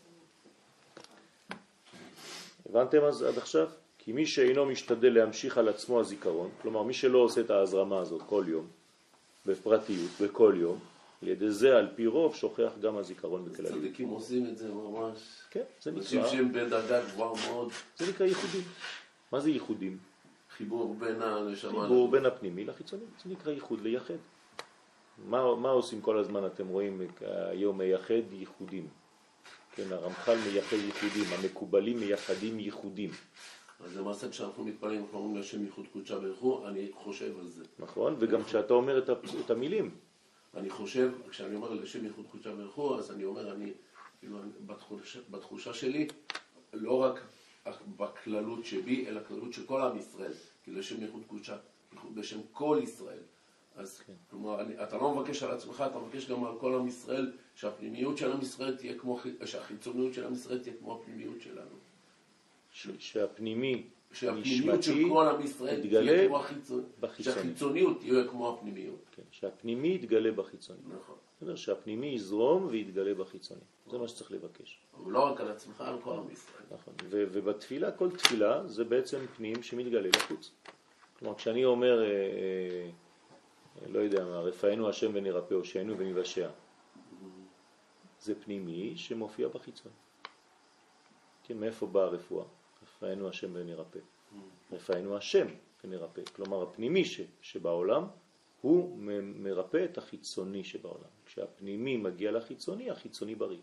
Speaker 5: במעלה.
Speaker 1: הבנתם אז עד עכשיו? כי מי שאינו משתדל להמשיך על עצמו הזיכרון, כלומר מי שלא עושה את ההזרמה הזאת כל יום, בפרטיות, בכל יום, לידי זה על פי רוב שוכח גם הזיכרון בכלליות.
Speaker 2: צדיקים עושים את זה ממש.
Speaker 1: כן, זה
Speaker 2: אנשים
Speaker 1: נקרא.
Speaker 2: שהם בדרגה גבוהה מאוד.
Speaker 1: זה נקרא ייחודים. מה זה ייחודים?
Speaker 2: חיבור בין הנשמה.
Speaker 1: חיבור בין הפנימי לחיצוני. זה נקרא ייחוד, לייחד. מה, מה עושים כל הזמן? אתם רואים היום מייחד ייחודים. כן, הרמח"ל מייחד ייחודים, המקובלים מייחדים ייחודים.
Speaker 2: אז למעשה כשאנחנו מתפללים, אנחנו אומרים לשם ייחוד קודשה ברכו, אני חושב על זה.
Speaker 1: נכון, וגם כשאתה אומר את, את המילים.
Speaker 2: אני חושב, כשאני אומר לשם ייחוד קודשה ברכו, אז אני אומר, אני, כאילו, בתחושה, בתחושה שלי, לא רק בכללות שבי, אלא כללות של כל עם ישראל. כי לשם ייחוד קודשה, בשם כל ישראל. אז, כן. כלומר, אני, אתה לא מבקש על עצמך, אתה מבקש גם על כל עם ישראל, שהפנימיות של עם ישראל תהיה כמו, שהחיצוניות של עם ישראל תהיה כמו הפנימיות שלנו.
Speaker 1: ש, שהפנימי,
Speaker 2: שהפנימיות של כל עם ישראל תהיה כמו החיצוניות. שהחיצוניות תהיה כמו הפנימיות.
Speaker 1: כן, שהפנימי יתגלה בחיצוני.
Speaker 2: נכון.
Speaker 1: שהפנימי יזרום ויתגלה בחיצוני. זה מה שצריך לבקש.
Speaker 2: אבל לא רק על עצמך, על כל עם ישראל.
Speaker 1: נכון. ו- ובתפילה, כל תפילה זה בעצם פנים שמתגלה לחוץ. כלומר, כשאני אומר, אה, לא יודע מה, רפאנו השם ונרפא, או שהיינו ונבשע. זה פנימי שמופיע בחיצון. כן, מאיפה באה הרפואה? רפאנו השם ונרפא. רפאנו השם ונרפא. כלומר, הפנימי ש, שבעולם הוא מרפא את החיצוני שבעולם. כשהפנימי מגיע לחיצוני, החיצוני בריא.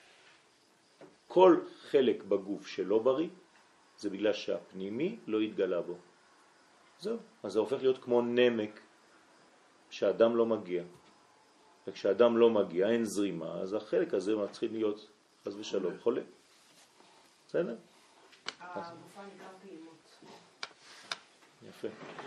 Speaker 1: כל חלק בגוף שלא בריא, זה בגלל שהפנימי לא התגלה בו. זהו. אז זה הופך להיות כמו נמק שהאדם לא מגיע. וכשאדם לא מגיע, אין זרימה, אז החלק הזה מתחיל להיות, חס ושלום, חולה. בסדר?
Speaker 5: הגופה נקרא פעימות.
Speaker 1: יפה.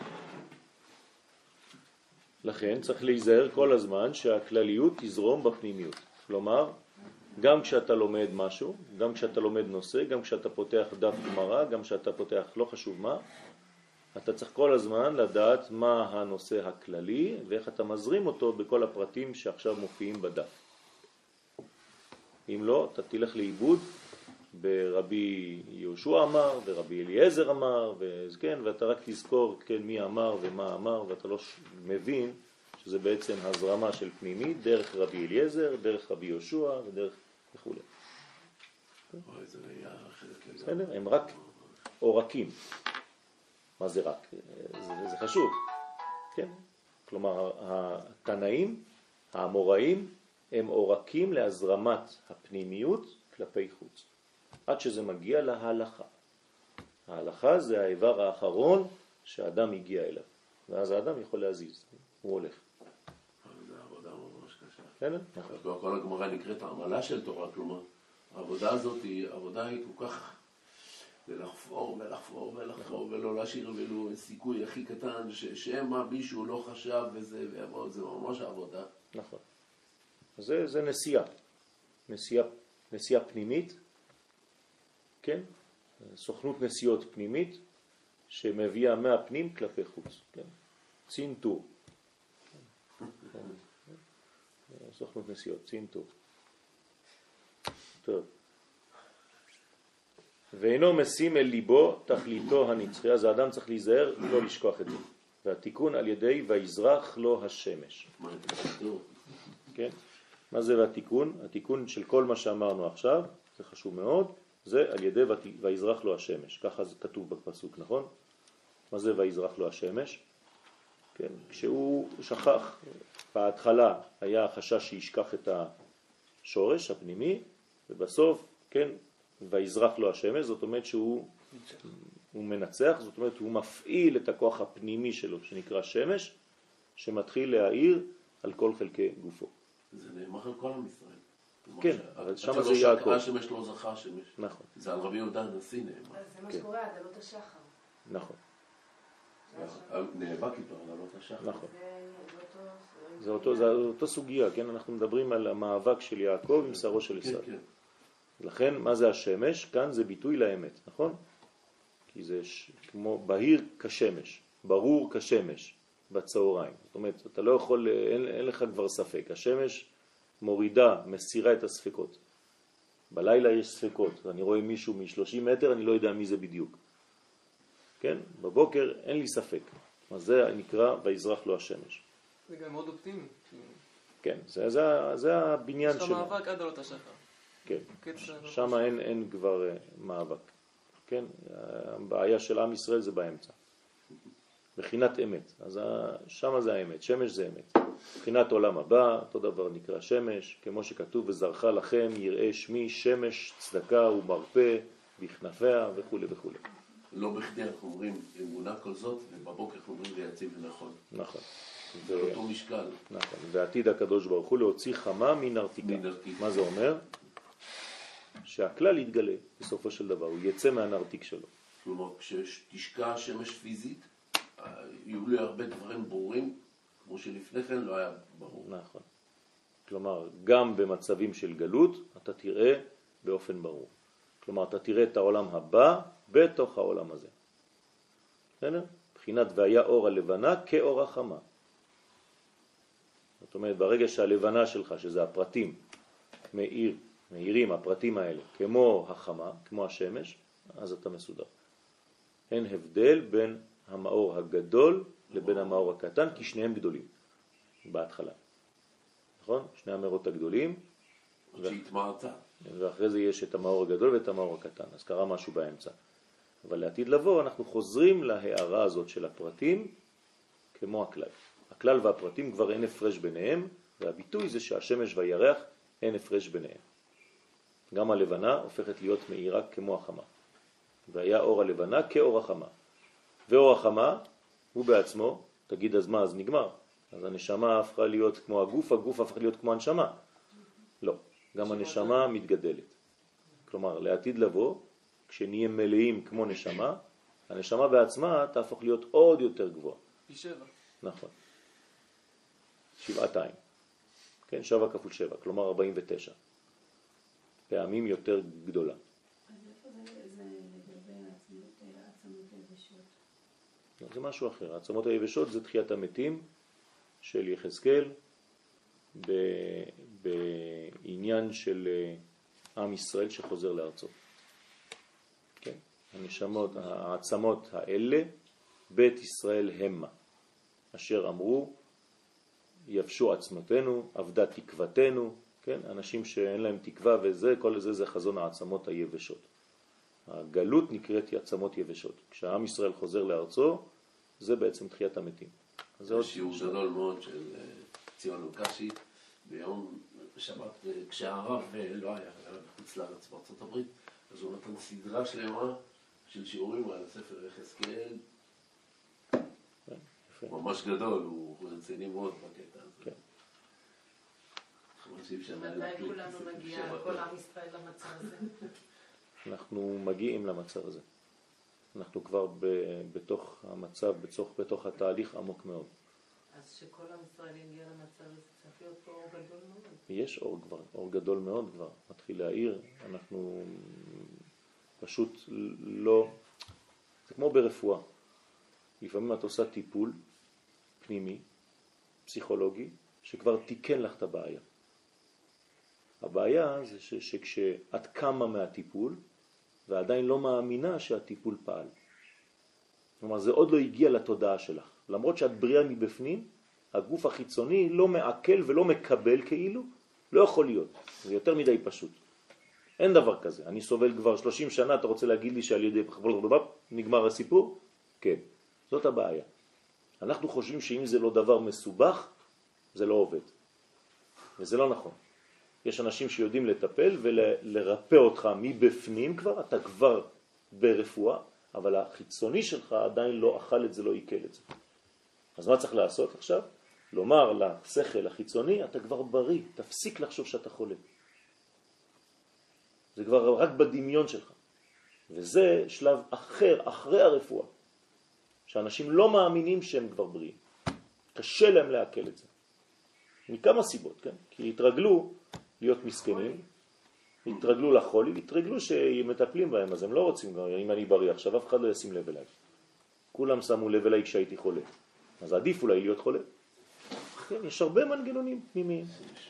Speaker 1: לכן צריך להיזהר כל הזמן שהכלליות תזרום בפנימיות. כלומר, גם כשאתה לומד משהו, גם כשאתה לומד נושא, גם כשאתה פותח דף גמרא, גם כשאתה פותח לא חשוב מה, אתה צריך כל הזמן לדעת מה הנושא הכללי ואיך אתה מזרים אותו בכל הפרטים שעכשיו מופיעים בדף. אם לא, אתה תלך לאיבוד ברבי יהושע אמר ורבי אליעזר אמר, וכן, ואתה רק תזכור כן, מי אמר ומה אמר, ואתה לא מבין שזה בעצם הזרמה של פנימי דרך רבי אליעזר, דרך רבי יהושע ודרך וכו'.
Speaker 2: אוי, זה היה אחרת לגמרי.
Speaker 1: בסדר? הם רק עורקים. מה זה רק? זה, זה חשוב. כן? כלומר, התנאים, האמוראים, הם עורקים להזרמת הפנימיות כלפי חוץ. עד שזה מגיע להלכה. ההלכה זה האיבר האחרון שהאדם הגיע אליו. ואז האדם יכול להזיז. הוא הולך.
Speaker 2: זה עבודה ממש קשה.
Speaker 1: בסדר? נכון.
Speaker 2: כל הגמרא נקראת העמלה של תורה, כלומר, העבודה הזאת היא, העבודה היא כל כך ולחפור ולחפור ולחפור ולא להשאיר ולו סיכוי הכי קטן ששמה מישהו לא חשב וזה ויבוא, זה ממש העבודה.
Speaker 1: נכון. זה, זה נסיעה. נסיעה, נסיעה פנימית, כן? סוכנות נסיעות פנימית שמביאה מהפנים כלפי חוץ, כן? צינטור. סוכנות נסיעות, צינטור. טוב. ואינו משים אל ליבו תכליתו הנצחי, אז האדם צריך להיזהר לא לשכוח את זה. והתיקון על ידי ויזרח לו השמש. כן? מה זה והתיקון? התיקון של כל מה שאמרנו עכשיו, זה חשוב מאוד, זה על ידי ויזרח לו השמש. ככה זה כתוב בפסוק, נכון? מה זה ויזרח לו השמש? כן, כשהוא שכח, בהתחלה היה חשש שישכח את השורש הפנימי, ובסוף, כן, ויזרח לו השמש, זאת אומרת שהוא הוא מנצח, זאת אומרת הוא מפעיל את הכוח הפנימי שלו, שנקרא שמש, שמתחיל להאיר על כל חלקי גופו.
Speaker 2: זה נאמר על כל עם ישראל.
Speaker 1: כן, אבל שם זה יעקב.
Speaker 2: השמש לא זכה שמש.
Speaker 1: נכון.
Speaker 2: זה על רבי יהודה הנשיא נאמר.
Speaker 5: זה מה שקורה, עדלות השחר.
Speaker 1: נכון.
Speaker 2: נאבק איתו על עדלות השחר.
Speaker 1: נכון. זה אותו, זה אותו סוגיה, כן? אנחנו מדברים על המאבק של יעקב עם שרו של עשיו.
Speaker 2: כן, כן.
Speaker 1: לכן, מה זה השמש? כאן זה ביטוי לאמת, נכון? כי זה ש... כמו בהיר כשמש, ברור כשמש בצהריים. זאת אומרת, אתה לא יכול, אין, אין לך כבר ספק. השמש מורידה, מסירה את הספקות. בלילה יש ספקות. אני רואה מישהו מ-שלושים מטר, אני לא יודע מי זה בדיוק. כן? בבוקר אין לי ספק. אז זה נקרא ויזרח לו השמש.
Speaker 6: זה גם מאוד אופטימי.
Speaker 1: כן, זה, זה, זה הבניין שלו.
Speaker 6: יש לך מאבק עד עלות השחר.
Speaker 1: כן, שם אין, אין כבר מאבק. כן, הבעיה של עם ישראל זה באמצע. בחינת אמת. אז שם זה האמת, שמש זה אמת. בחינת עולם הבא, אותו דבר נקרא שמש, כמו שכתוב, וזרחה לכם יראה שמי שמש צדקה ומרפא בכנפיה וכו' וכו'.
Speaker 2: לא בכדי אנחנו אומרים אמונה כל זאת, ובבוקר אנחנו אומרים ויציב ונכון.
Speaker 1: נכון.
Speaker 2: זה אותו משקל.
Speaker 1: נכון, ועתיד הקדוש ברוך הוא להוציא חמה מנרתיקה. מה זה אומר? שהכלל יתגלה בסופו של דבר, הוא יצא מהנרתיק שלו.
Speaker 2: כלומר, כשתשקע השמש פיזית, יהיו לי הרבה דברים ברורים, כמו שלפני כן לא היה ברור.
Speaker 1: נכון. כלומר, גם במצבים של גלות, אתה תראה באופן ברור. כלומר, אתה תראה את העולם הבא בתוך העולם הזה. בסדר? בחינת והיה אור הלבנה כאור החמה. זאת אומרת, ברגע שהלבנה שלך, שזה הפרטים, מאיר, מאירים, הפרטים האלה, כמו החמה, כמו השמש, אז אתה מסודר. אין הבדל בין המאור הגדול לבין המאור הקטן, כי שניהם גדולים. בהתחלה. נכון? שני המאורות הגדולים.
Speaker 2: עוד שהתמעטה.
Speaker 1: ואחרי זה יש את המאור הגדול ואת המאור הקטן. אז קרה משהו באמצע. אבל לעתיד לבוא אנחנו חוזרים להערה הזאת של הפרטים כמו הכלל. הכלל והפרטים כבר אין הפרש ביניהם, והביטוי זה שהשמש והירח אין הפרש ביניהם. גם הלבנה הופכת להיות מאירה כמו החמה. והיה אור הלבנה כאור החמה. ואור החמה הוא בעצמו, תגיד אז מה, אז נגמר. אז הנשמה הפכה להיות כמו הגוף, הגוף הפך להיות כמו הנשמה. לא, גם הנשמה מתגדלת. כלומר, לעתיד לבוא, כשנהיה מלאים כמו נשמה, הנשמה בעצמה תהפוך להיות עוד יותר גבוהה.
Speaker 6: פי שבע.
Speaker 1: נכון. שבעתיים. כן, שבע כפול שבע, כלומר ארבעים ותשע. פעמים יותר גדולה.
Speaker 3: אז איפה זה, זה לגבי העצמות, העצמות היבשות?
Speaker 1: זה משהו אחר. העצמות היבשות זה תחיית המתים של יחזקאל ב- בעניין של עם ישראל שחוזר לארצו. כן? הנשמות, העצמות האלה, בית ישראל המה, אשר אמרו, יבשו עצמותינו, עבדה תקוותנו, כן? אנשים שאין להם תקווה וזה, כל זה זה חזון העצמות היבשות. הגלות נקראת עצמות יבשות. כשהעם ישראל חוזר לארצו, זה בעצם תחיית המתים.
Speaker 2: זה שיעור גדול מאוד של ציון לוקשי ביום שבת, כשהרב לא היה בחוץ לארץ בארצות הברית, אז הוא נתן סדרה שלמה של שיעורים על ספר יחזקאל, ממש גדול, הוא רציני מאוד בקטע הזה.
Speaker 5: מתי כולנו נגיע, כל עם ישראל למצב הזה?
Speaker 1: אנחנו מגיעים למצב הזה. אנחנו כבר בתוך המצב, בתוך, בתוך התהליך עמוק מאוד.
Speaker 5: אז שכל עם ישראל יגיע למצב הזה, צריך להיות פה אור גדול מאוד.
Speaker 1: יש אור כבר, אור גדול מאוד כבר, מתחיל להעיר, אנחנו פשוט לא, זה כמו ברפואה. לפעמים את עושה טיפול פנימי, פסיכולוגי, שכבר תיקן לך את הבעיה. הבעיה זה ש, שכשאת קמה מהטיפול, ועדיין לא מאמינה שהטיפול פעל. כלומר, זה עוד לא הגיע לתודעה שלך. למרות שאת בריאה מבפנים, הגוף החיצוני לא מעכל ולא מקבל כאילו, לא יכול להיות. זה יותר מדי פשוט. אין דבר כזה. אני סובל כבר שלושים שנה, אתה רוצה להגיד לי שעל ידי נגמר הסיפור? כן. זאת הבעיה. אנחנו חושבים שאם זה לא דבר מסובך, זה לא עובד. וזה לא נכון. יש אנשים שיודעים לטפל ולרפא אותך מבפנים כבר, אתה כבר ברפואה, אבל החיצוני שלך עדיין לא אכל את זה, לא עיכל את זה. אז מה צריך לעשות עכשיו? לומר לשכל החיצוני, אתה כבר בריא, תפסיק לחשוב שאתה חולה. זה כבר רק בדמיון שלך. וזה שלב אחר, אחרי הרפואה, שאנשים לא מאמינים שהם כבר בריאים. קשה להם להקל את זה. מכמה סיבות, כן? כי התרגלו להיות מסכנים, התרגלו לחולי, התרגלו שמטפלים בהם, אז הם לא רוצים, אם אני בריא עכשיו, אף אחד לא ישים לב אליי. כולם שמו לב אליי כשהייתי חולה. אז עדיף אולי להיות חולה. כן, יש הרבה מנגנונים פנימיים.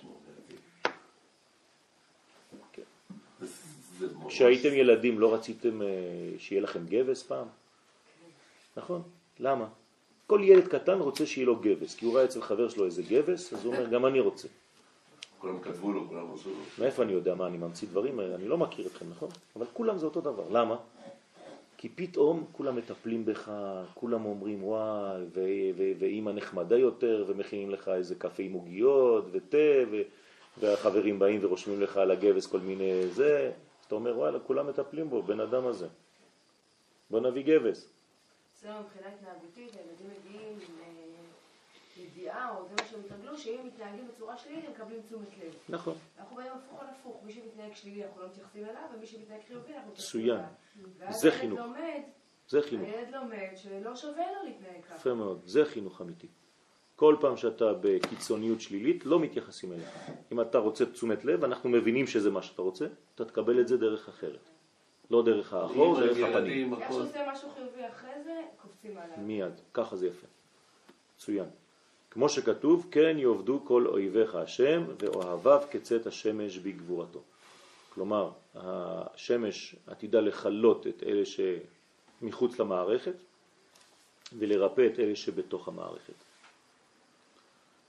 Speaker 1: כן. כשהייתם ילדים לא רציתם שיהיה לכם גבס פעם? נכון? למה? כל ילד קטן רוצה שיהיה לו גבס, כי הוא ראה אצל חבר שלו איזה גבס, אז הוא אומר, גם אני רוצה.
Speaker 2: כולם כתבו לו, כולם עשו לו.
Speaker 1: מאיפה אני יודע מה אני ממציא דברים? אני לא מכיר אתכם, נכון? אבל כולם זה אותו דבר. למה? כי פתאום כולם מטפלים בך, כולם אומרים וואי, ואמא נחמדה יותר, ומכינים לך איזה קפה עם עוגיות ותה, והחברים באים ורושמים לך על הגבס כל מיני זה. אתה אומר וואלה, כולם מטפלים בו, בן אדם הזה. בוא נביא גבס.
Speaker 5: זהו, מבחינה התנהגותית, הילדים מגיעים עם ידיעה, או זה מה שהם התרגלו, שאם הם מתנהגים בצורה שלילית, הם מקבלים תשומת לב.
Speaker 1: נכון.
Speaker 5: אנחנו באים הפוך על הפוך, מי שמתנהג שלילי אנחנו לא מתייחסים אליו, ומי שמתנהג חיובי אנחנו מתייחסים
Speaker 1: מצוין.
Speaker 5: אליו.
Speaker 1: זה חינוך.
Speaker 5: לומד,
Speaker 1: זה חינוך.
Speaker 5: הילד לומד שלא שווה לו להתנהג ככה.
Speaker 1: יפה מאוד, זה חינוך אמיתי. כל פעם שאתה בקיצוניות שלילית, לא מתייחסים אליך. אם אתה רוצה תשומת לב, אנחנו מבינים שזה מה שאתה רוצה, אתה תקבל את זה דרך אחרת. לא דרך האחור, דרך הפנים.
Speaker 5: איך שעושה משהו חיובי אחרי זה, קופצים עליו.
Speaker 1: מיד, ככה זה יפה. מצוין. כמו שכתוב, כן יעבדו כל אויביך השם, ואוהביו כצאת השמש בגבורתו. כלומר, השמש עתידה לחלות את אלה שמחוץ למערכת, ולרפא את אלה שבתוך המערכת.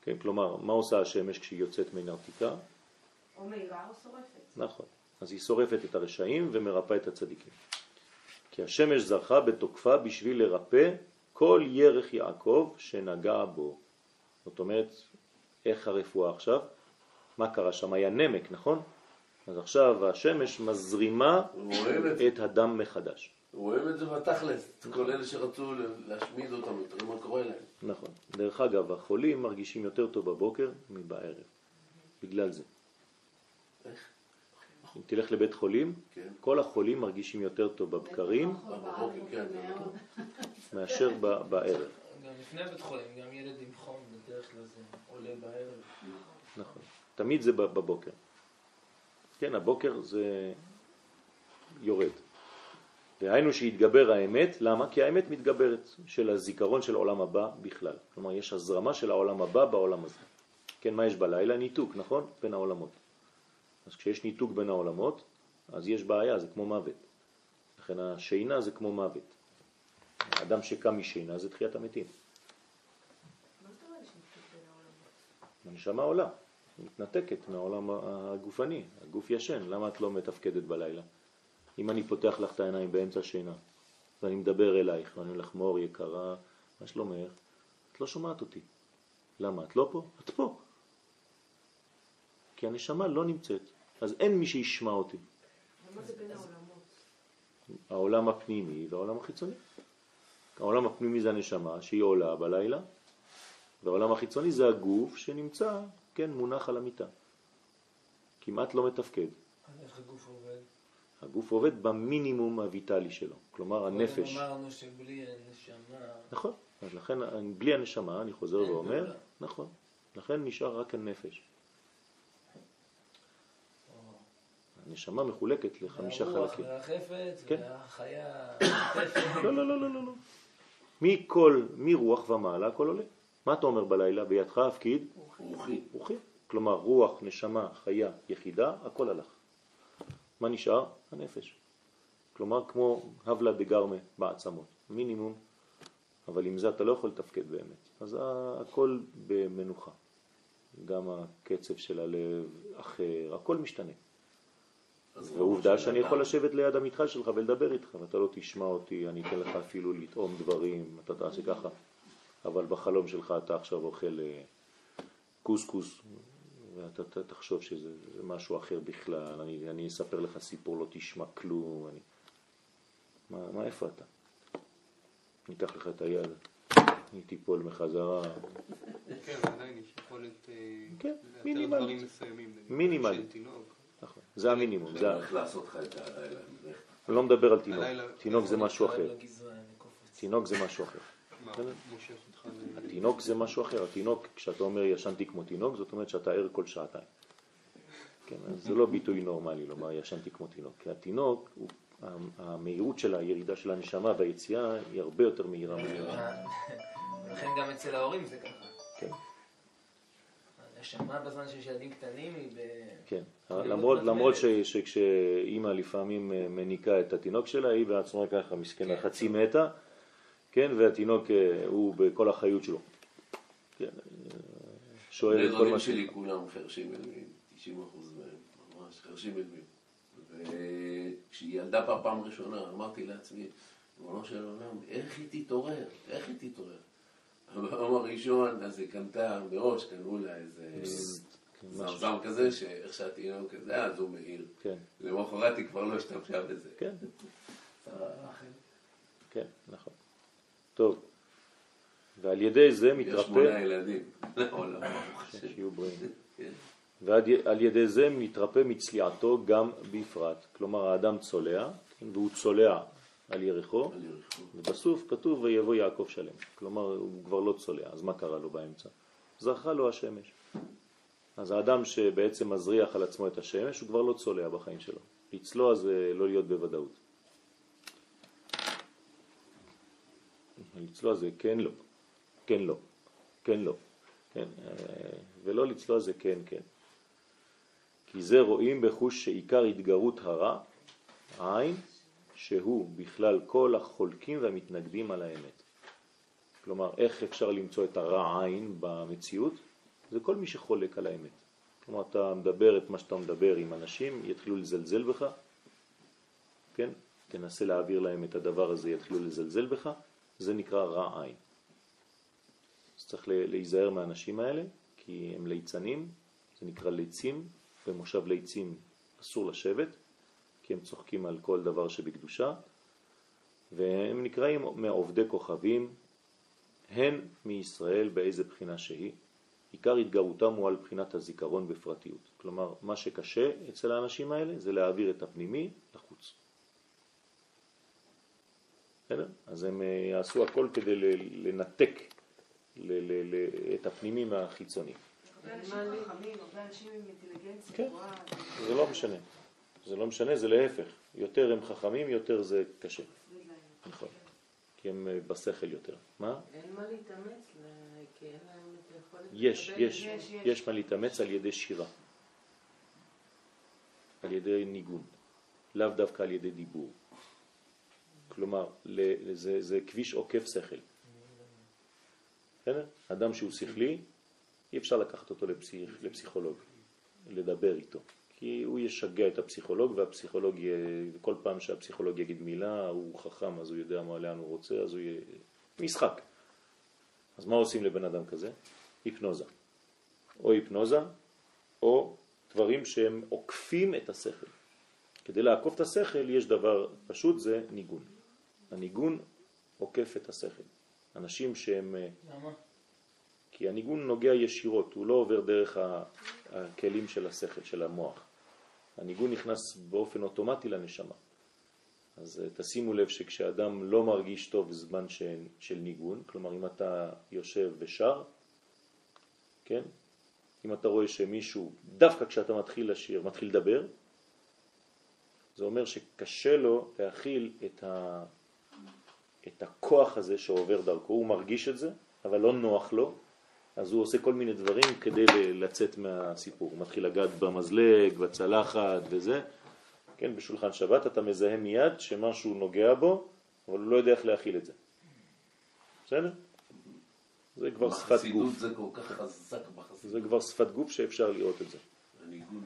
Speaker 1: כן, כלומר, מה עושה השמש כשהיא יוצאת מנרתיקה?
Speaker 5: או מהירה או שורפת.
Speaker 1: נכון. אז היא שורפת את הרשעים ומרפא את הצדיקים. כי השמש זרחה בתוקפה בשביל לרפא כל ירך יעקב שנגע בו. זאת אומרת, איך הרפואה עכשיו? מה קרה שם? היה נמק, נכון? אז עכשיו השמש מזרימה את הדם מחדש.
Speaker 2: רואים את זה בתכלס, כל אלה שרצו להשמיד אותם, תראו מה קורה להם.
Speaker 1: נכון. דרך אגב, החולים מרגישים יותר טוב בבוקר מבערב. בגלל זה.
Speaker 2: איך?
Speaker 1: אם תלך לבית חולים,
Speaker 2: כן.
Speaker 1: כל החולים מרגישים יותר טוב בבקרים
Speaker 2: בבוקר, כן.
Speaker 1: מאשר ב- בערב.
Speaker 7: גם לפני בית חולים, גם ילד עם חום בדרך כלל זה עולה בערב.
Speaker 1: נכון. תמיד זה בבוקר. כן, הבוקר זה יורד. והיינו שהתגבר האמת, למה? כי האמת מתגברת של הזיכרון של העולם הבא בכלל. כלומר, יש הזרמה של העולם הבא בעולם הזה. כן, מה יש בלילה? ניתוק, נכון? בין העולמות. אז כשיש ניתוק בין העולמות, אז יש בעיה, זה כמו מוות. לכן השינה זה כמו מוות. האדם שקם משינה זה תחיית המתים.
Speaker 5: מה זאת אומרת שניתוק בין העולמות?
Speaker 1: הנשמה עולה, היא מתנתקת מהעולם הגופני, הגוף ישן. למה את לא מתפקדת בלילה? אם אני פותח לך את העיניים באמצע שינה, ואני מדבר אלייך, ואני הולך מור יקרה, מה שלומך? את לא שומעת אותי. למה? את לא פה? את פה. כי הנשמה לא נמצאת, אז אין מי שישמע אותי.
Speaker 5: ומה זה בין העולמות?
Speaker 1: העולם הפנימי והעולם החיצוני. העולם הפנימי זה הנשמה שהיא עולה בלילה, והעולם החיצוני זה הגוף שנמצא, כן, מונח על המיטה. כמעט לא מתפקד.
Speaker 7: אז איך הגוף עובד?
Speaker 1: הגוף עובד במינימום הויטלי שלו, כלומר הנפש.
Speaker 7: אמרנו שבלי הנשמה...
Speaker 1: נכון, אז לכן בלי הנשמה, אני חוזר ואומר, נכון, לכן נשאר רק הנפש. הנשמה מחולקת לחמישה חלקים.
Speaker 7: הרוח והחפץ והחיה...
Speaker 1: לא, לא, לא, לא, לא. מכל, מרוח ומעלה הכל עולה. מה אתה אומר בלילה? בידך הפקיד?
Speaker 2: רוחי.
Speaker 1: רוחי. כלומר רוח, נשמה, חיה, יחידה, הכל הלך. מה נשאר? הנפש. כלומר כמו הבלה דגרמה בעצמות. מינימום. אבל עם זה אתה לא יכול לתפקד באמת. אז הכל במנוחה. גם הקצב של הלב אחר, הכל משתנה. ועובדה שאני יכול לשבת ליד המיטה שלך ולדבר איתך, ואתה לא תשמע אותי, אני אתן לך אפילו לטעום דברים, אתה תעשה ככה, אבל בחלום שלך אתה עכשיו אוכל קוסקוס, ואתה תחשוב שזה משהו אחר בכלל, אני, אני אספר לך סיפור, לא תשמע כלום, אני... מה, מה איפה אתה? אני אקח לך את היד, אני תיפול מחזרה.
Speaker 6: כן, עדיין יש יכולת
Speaker 1: כן,
Speaker 6: לאתר
Speaker 1: מינימלית.
Speaker 6: דברים מסוימים.
Speaker 1: מינימלית.
Speaker 6: של תינוק.
Speaker 1: נכון, זה המינימום.
Speaker 2: אני
Speaker 1: זה...
Speaker 2: הולך לעשות לך את הלילה.
Speaker 1: אני לא מדבר על תינוק,
Speaker 6: הלילה-
Speaker 1: תינוק זה משהו אחר.
Speaker 7: לגזרה, לקופץ.
Speaker 1: תינוק זה משהו אחר.
Speaker 6: מה, מושך אותך ל...
Speaker 1: התינוק זה משהו אחר. התינוק, כשאתה אומר ישנתי כמו תינוק, זאת אומרת שאתה ער כל שעתיים. כן, אז זה לא ביטוי נורמלי לומר ישנתי כמו תינוק. כי התינוק, הוא, המהירות של הירידה של הנשמה והיציאה היא הרבה יותר מהירה מהירה.
Speaker 7: לכן גם אצל ההורים זה ככה.
Speaker 1: כן,
Speaker 7: הנשמה בזמן שיש ילדים קטנים היא ב...
Speaker 1: כן. למרות, למרות ש, שכשאימא לפעמים מניקה את התינוק שלה, היא בעצמה ככה מסכנה חצי מתה, כן, והתינוק הוא בכל החיות שלו. כן, שואל את כל מה
Speaker 2: שלי כולם חרשים אלמים, תשעים אחוז מהם, ממש חרשים אלמים. וכשהיא ילדה פעם פעם ראשונה, אמרתי לעצמי, ריבונו של עולם, איך היא תתעורר? איך היא תתעורר? ביום הראשון, אז היא קנתה מראש, קנו לה איזה זרזם כזה, שאיך שהתינוק כזה, אז הוא מהיר.
Speaker 1: כן.
Speaker 2: למחרת היא כבר לא השתמשה בזה.
Speaker 1: כן. כן, נכון. טוב. ועל ידי זה מתרפא...
Speaker 2: יש שמונה ילדים. לעולם.
Speaker 1: שיהיו בריאים. ועל ידי זה מתרפא מצליעתו גם בפרט. כלומר, האדם צולע, והוא צולע על ירחו, ובסוף כתוב ויבוא יעקב שלם. כלומר, הוא כבר לא צולע. אז מה קרה לו באמצע? זרחה לו השמש. אז האדם שבעצם מזריח על עצמו את השמש, הוא כבר לא צולע בחיים שלו. לצלוע זה לא להיות בוודאות. לצלוע זה כן לא, כן לא, כן לא, כן, ולא לצלוע זה כן כן. כי זה רואים בחוש שעיקר התגרות הרע, העין, שהוא בכלל כל החולקים והמתנגדים על האמת. כלומר, איך אפשר למצוא את הרע עין במציאות? זה כל מי שחולק על האמת. כלומר, אתה מדבר את מה שאתה מדבר עם אנשים, יתחילו לזלזל בך, כן? תנסה להעביר להם את הדבר הזה, יתחילו לזלזל בך, זה נקרא רע עין. אז צריך להיזהר מהאנשים האלה, כי הם ליצנים, זה נקרא ליצים, במושב ליצים אסור לשבת, כי הם צוחקים על כל דבר שבקדושה, והם נקראים מעובדי כוכבים, הן מישראל באיזה בחינה שהיא. עיקר התגרותם הוא על בחינת הזיכרון בפרטיות. כלומר, מה שקשה אצל האנשים האלה זה להעביר את הפנימי לחוץ. אז הם יעשו הכל כדי לנתק את הפנימי מהחיצוני.
Speaker 5: הרבה אנשים חכמים, הרבה אנשים עם אינטליגנציה.
Speaker 1: כן, זה לא משנה. זה לא משנה, זה להפך. יותר הם חכמים, יותר זה קשה. נכון. כי הם בשכל יותר. מה?
Speaker 8: אין מה להתאמץ, כי אין להם את היכולת...
Speaker 1: יש, יש, יש מה להתאמץ על ידי שירה. על ידי ניגון. לאו דווקא על ידי דיבור. כלומר, זה, זה כביש עוקף שכל. אדם שהוא שכלי, אי אפשר לקחת אותו לפסיכ, לפסיכולוג, לדבר איתו. כי הוא ישגע את הפסיכולוג, והפסיכולוג, כל פעם שהפסיכולוג יגיד מילה, הוא חכם, אז הוא יודע מה לאן הוא רוצה, אז הוא יהיה... משחק. אז מה עושים לבן אדם כזה? היפנוזה. או היפנוזה, או דברים שהם עוקפים את השכל. כדי לעקוף את השכל יש דבר פשוט, זה ניגון. הניגון עוקף את השכל. אנשים שהם...
Speaker 7: למה?
Speaker 1: כי הניגון נוגע ישירות, הוא לא עובר דרך הכלים של השכל, של המוח. הניגון נכנס באופן אוטומטי לנשמה. אז תשימו לב שכשאדם לא מרגיש טוב בזמן של ניגון, כלומר אם אתה יושב ושר, כן? אם אתה רואה שמישהו, דווקא כשאתה מתחיל לשיר, מתחיל לדבר, זה אומר שקשה לו להכיל את, ה... את הכוח הזה שעובר דרכו, הוא מרגיש את זה, אבל לא נוח לו, אז הוא עושה כל מיני דברים כדי לצאת מהסיפור. הוא מתחיל לגעת במזלג, בצלחת וזה. כן, בשולחן שבת אתה מזהה מיד שמשהו נוגע בו, אבל הוא לא יודע איך להכיל את זה. בסדר? זה כבר שפת גוף.
Speaker 2: זה כל כך חזק בחסידות.
Speaker 1: זה כבר שפת גוף שאפשר לראות את זה.
Speaker 2: הניגון.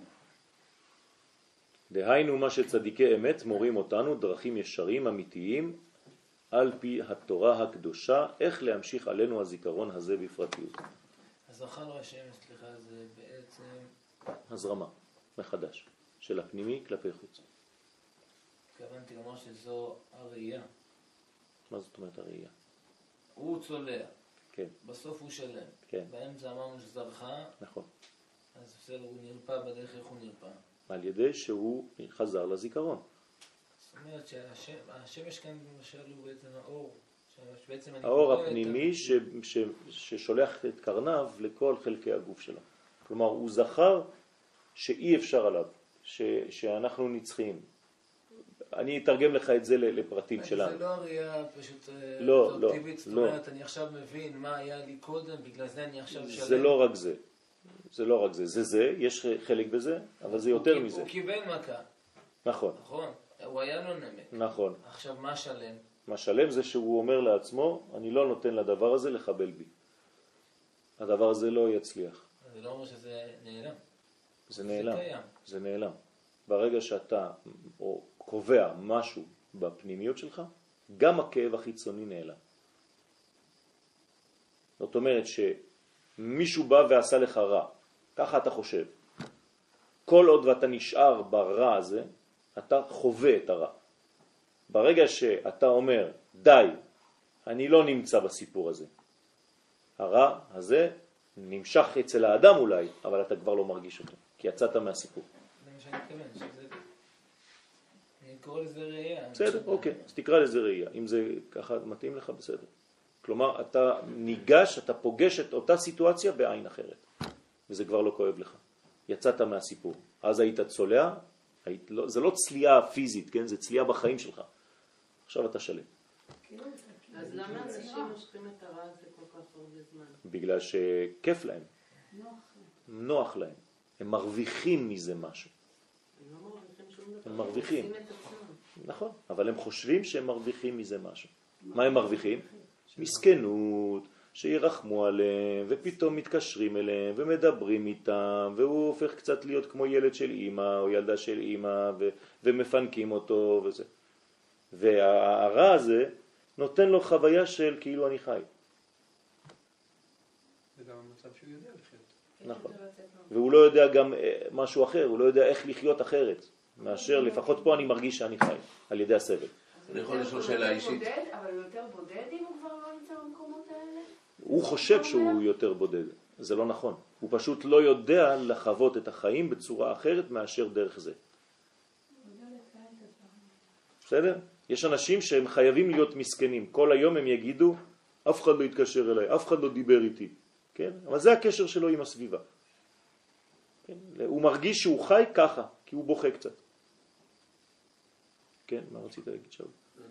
Speaker 1: דהיינו מה שצדיקי אמת מורים אותנו דרכים ישרים אמיתיים על פי התורה הקדושה, איך להמשיך עלינו הזיכרון הזה בפרטיות.
Speaker 7: הזכר השם, סליחה, זה בעצם...
Speaker 1: הזרמה, מחדש, של הפנימי כלפי חוץ.
Speaker 7: התכוונתי לומר שזו הראייה.
Speaker 1: מה זאת אומרת הראייה?
Speaker 7: הוא צולע.
Speaker 1: כן.
Speaker 7: בסוף הוא שלם.
Speaker 1: כן.
Speaker 7: באמצע אמרנו שזרחה.
Speaker 1: נכון.
Speaker 7: אז בסדר, הוא נרפא בדרך, איך הוא נרפא?
Speaker 1: על ידי שהוא חזר לזיכרון.
Speaker 7: זאת אומרת שהשמש כאן למשל הוא בעצם האור.
Speaker 1: האור הפנימי ש, ש, ששולח את קרניו לכל חלקי הגוף שלו. כלומר, הוא זכר שאי אפשר עליו, ש, שאנחנו נצחים. אני אתרגם לך את זה לפרטים שלנו.
Speaker 7: זה לא הראייה פשוט
Speaker 1: לא, לא,
Speaker 7: טבעית, זאת אומרת, אני עכשיו מבין מה היה לי קודם, בגלל זה אני עכשיו שלם.
Speaker 1: זה לא רק זה. זה לא רק זה. זה זה, יש חלק בזה, אבל זה יותר מזה.
Speaker 7: הוא קיבל מכה.
Speaker 1: נכון.
Speaker 7: נכון. הוא היה לו נמק.
Speaker 1: נכון.
Speaker 7: עכשיו, מה שלם?
Speaker 1: מה שלם זה שהוא אומר לעצמו, אני לא נותן לדבר הזה לחבל בי. הדבר הזה לא יצליח.
Speaker 7: זה לא אומר שזה נעלם.
Speaker 1: זה נעלם.
Speaker 7: זה קיים.
Speaker 1: זה נעלם. ברגע שאתה או קובע משהו בפנימיות שלך, גם הכאב החיצוני נעלם. זאת אומרת שמישהו בא ועשה לך רע, ככה אתה חושב. כל עוד ואתה נשאר ברע הזה, אתה חווה את הרע. ברגע שאתה אומר, די, אני לא נמצא בסיפור הזה. הרע הזה נמשך אצל האדם אולי, אבל אתה כבר לא מרגיש אותו, כי יצאת מהסיפור.
Speaker 7: זה מה שאני מתכוון, שזה... אני קורא לזה ראייה.
Speaker 1: בסדר, אוקיי, אז תקרא לזה ראייה. אם זה ככה מתאים לך, בסדר. כלומר, אתה ניגש, אתה פוגש את אותה סיטואציה בעין אחרת, וזה כבר לא כואב לך. יצאת מהסיפור. אז היית צולע, היית לא, זה לא צליעה פיזית, כן? זה צליעה בחיים שלך. עכשיו אתה שלם.
Speaker 8: אז למה אנשים מושכים את הרע הזה כל כך הרבה זמן?
Speaker 1: בגלל שכיף להם.
Speaker 3: נוח להם.
Speaker 1: נוח להם. הם מרוויחים מזה משהו.
Speaker 8: הם לא מרוויחים שום דבר.
Speaker 1: הם מרוויחים.
Speaker 8: הם עושים את עצמם.
Speaker 1: נכון, אבל הם חושבים שהם מרוויחים מזה משהו. מה הם מרוויחים? מסכנות, שירחמו עליהם, ופתאום מתקשרים אליהם ומדברים איתם, והוא הופך קצת להיות כמו ילד של אמא או ילדה של אמא, ו- ומפנקים אותו וזה. והרע הזה נותן לו חוויה של כאילו אני חי.
Speaker 6: זה גם המצב שהוא יודע לחיות.
Speaker 1: נכון. והוא לא יודע גם משהו אחר, הוא לא יודע איך לחיות אחרת, מאשר לפחות פה אני מרגיש שאני חי, על ידי הסבל.
Speaker 2: אני יכול לשאול שאלה אישית.
Speaker 5: אבל הוא יותר בודד אם הוא כבר לא נמצא במקומות האלה?
Speaker 1: הוא חושב שהוא יותר בודד, זה לא נכון. הוא פשוט לא יודע לחוות את החיים בצורה אחרת מאשר דרך זה. בסדר? יש אנשים שהם חייבים להיות מסכנים. כל היום הם יגידו, אף אחד לא יתקשר אליי, אף אחד לא דיבר איתי. כן? אבל זה הקשר שלו עם הסביבה. כן? הוא מרגיש שהוא חי ככה, כי הוא בוכה קצת. כן, מה רצית להגיד שאול?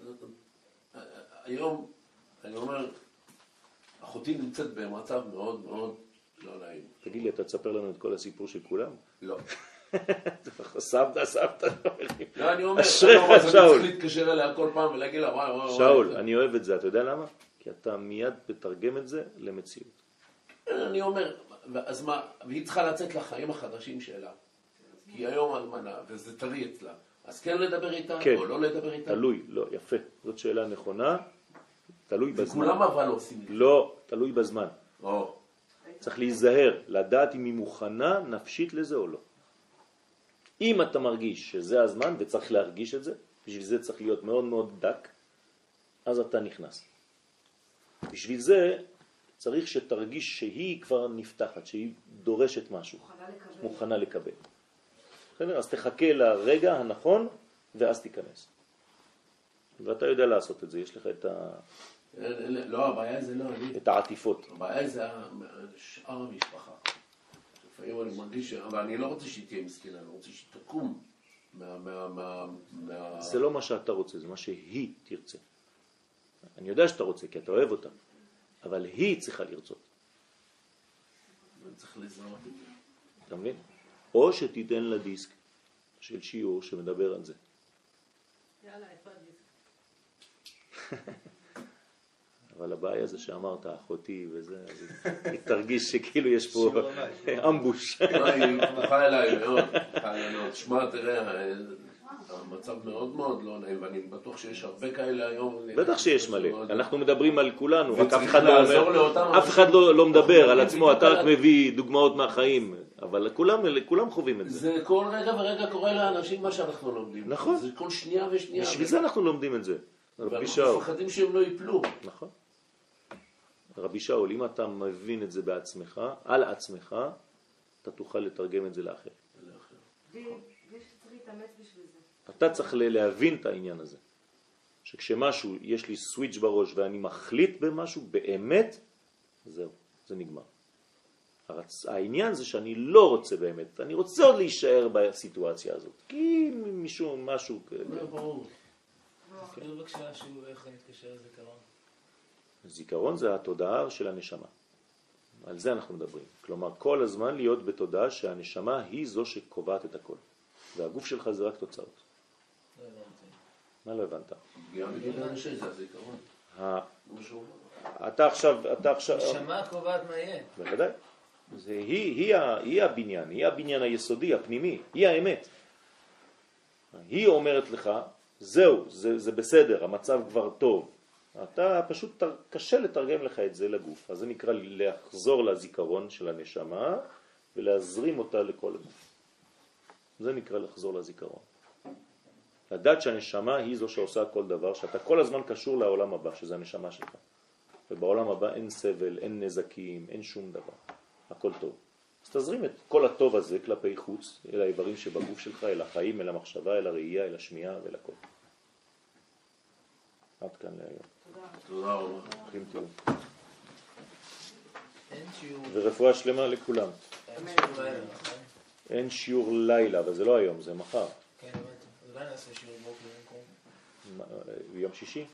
Speaker 2: היום, אני אומר, אחותי נמצאת במצב מאוד מאוד לא נעים.
Speaker 1: תגיד לי, אתה תספר לנו את כל הסיפור של כולם?
Speaker 2: לא.
Speaker 1: סבתא, סבתא.
Speaker 2: לא, אני אומר,
Speaker 1: אשריך,
Speaker 2: אני
Speaker 1: שאול.
Speaker 2: צריך להתקשר אליה כל פעם ולהגיד לה, וואי, וואי, וואי.
Speaker 1: שאול, אני אוהב את זה, אתה יודע למה? כי אתה מיד מתרגם את זה למציאות.
Speaker 2: אני אומר, אז מה, והיא צריכה לצאת לחיים החדשים שלה. כי היום אלמנה, וזה טרי אצלה. אז כן לדבר איתה,
Speaker 1: כן.
Speaker 2: או לא לדבר איתה?
Speaker 1: תלוי, לא, יפה. זאת שאלה נכונה, תלוי בזמן.
Speaker 2: וכולם אבל עושים את זה.
Speaker 1: לא, תלוי בזמן.
Speaker 2: או.
Speaker 1: צריך להיזהר, לדעת אם היא מוכנה נפשית לזה או לא. אם אתה מרגיש שזה הזמן וצריך להרגיש את זה, בשביל זה צריך להיות מאוד מאוד דק, אז אתה נכנס. בשביל זה צריך שתרגיש שהיא כבר נפתחת, שהיא דורשת משהו.
Speaker 5: מוכנה לקבל.
Speaker 1: מוכנה לקבל. בסדר? אז תחכה לרגע הנכון ואז תיכנס. ואתה יודע לעשות את זה, יש לך את, ה...
Speaker 2: לא, הבעיה זה לא אני.
Speaker 1: את העטיפות.
Speaker 2: הבעיה זה שאר המשפחה. לפעמים אני מרגיש, אבל אני לא רוצה שהיא תהיה מסכנה, אני רוצה שהיא תקום מה... מה, מה, מה...
Speaker 1: זה לא מה שאתה רוצה, זה מה שהיא תרצה. אני יודע שאתה רוצה, כי אתה אוהב אותה, אבל היא צריכה לרצות.
Speaker 2: אני צריך לזהות את זה.
Speaker 1: אתה מבין? או שתיתן לה דיסק של שיעור שמדבר על זה.
Speaker 8: יאללה, איפה הדיסק?
Speaker 1: אבל הבעיה זה שאמרת, אחותי וזה, אז היא תרגיש שכאילו יש פה אמבוש.
Speaker 2: היא פתוחה אליי מאוד, פתוחה אליי מאוד. שמע, תראה, המצב מאוד מאוד לא נעים, ואני בטוח שיש הרבה כאלה היום.
Speaker 1: בטח שיש מלא, אנחנו מדברים על כולנו, רק אף
Speaker 2: וצריך
Speaker 1: אחד לא
Speaker 2: לעזור
Speaker 1: אומר,
Speaker 2: לאותם
Speaker 1: אף אחד לא לא מדבר על עצמו,
Speaker 2: בדיוק
Speaker 1: אתה רק
Speaker 2: על-
Speaker 1: מביא דוגמאות מהחיים, אבל כולם כולם חווים את זה.
Speaker 2: זה כל רגע ורגע קורה לאנשים מה שאנחנו לומדים.
Speaker 1: נכון.
Speaker 2: זה כל שנייה ושנייה.
Speaker 1: בשביל זה אנחנו לומדים את זה. רבי
Speaker 2: ואנחנו
Speaker 1: שאול.
Speaker 2: מפחדים שהם לא ייפלו.
Speaker 1: נכון. רבי שאול, אם אתה מבין את זה בעצמך, על עצמך, אתה תוכל לתרגם את זה לאחר.
Speaker 5: בלי שצריך להתאמץ בשביל זה.
Speaker 1: אתה צריך להבין את העניין הזה. שכשמשהו, יש לי סוויץ' בראש ואני מחליט במשהו, באמת, זהו, זה נגמר. הרצ... העניין זה שאני לא רוצה באמת, אני רוצה עוד להישאר בסיטואציה הזאת. כי משום משהו...
Speaker 2: לא, ברור.
Speaker 7: תזכיר בבקשה שהוא איך נתקשר לזיכרון.
Speaker 1: זיכרון זה התודעה של הנשמה. על זה אנחנו מדברים. כלומר, כל הזמן להיות בתודעה שהנשמה היא זו שקובעת את הכל. והגוף שלך זה רק תוצאות.
Speaker 7: לא הבנתי.
Speaker 1: מה לא הבנת?
Speaker 2: פגיעה בגיל האנשי, זה הזיכרון.
Speaker 1: ה-
Speaker 2: כמו שהוא אומר.
Speaker 1: אתה עכשיו, אתה עכשיו...
Speaker 7: נשמה קובעת מה יהיה.
Speaker 1: בוודאי. זה, היא, היא, ה- היא הבניין, היא הבניין היסודי, הפנימי, היא האמת. היא אומרת לך, זהו, זה, זה בסדר, המצב כבר טוב. אתה פשוט תר, קשה לתרגם לך את זה לגוף. אז זה נקרא לחזור לזיכרון של הנשמה ולהזרים אותה לכל הגוף. זה נקרא לחזור לזיכרון. לדעת שהנשמה היא זו שעושה כל דבר, שאתה כל הזמן קשור לעולם הבא, שזה הנשמה שלך. ובעולם הבא אין סבל, אין נזקים, אין שום דבר. הכל טוב. אז תזרים את כל הטוב הזה כלפי חוץ, אל האיברים שבגוף שלך, אל החיים, אל המחשבה, אל הראייה, אל השמיעה ואל הכל. עד כאן להיום.
Speaker 2: תודה רבה.
Speaker 1: הולכים תראו.
Speaker 7: אין שיעור.
Speaker 1: ורפואה שלמה לכולם.
Speaker 7: אין שיעור לילה, נכון?
Speaker 1: אין שיעור לילה, אבל זה לא היום, זה מחר.
Speaker 7: כן, הבנתי. אז אולי נעשה שיעור בוקר במקום.
Speaker 1: מה, יום שישי?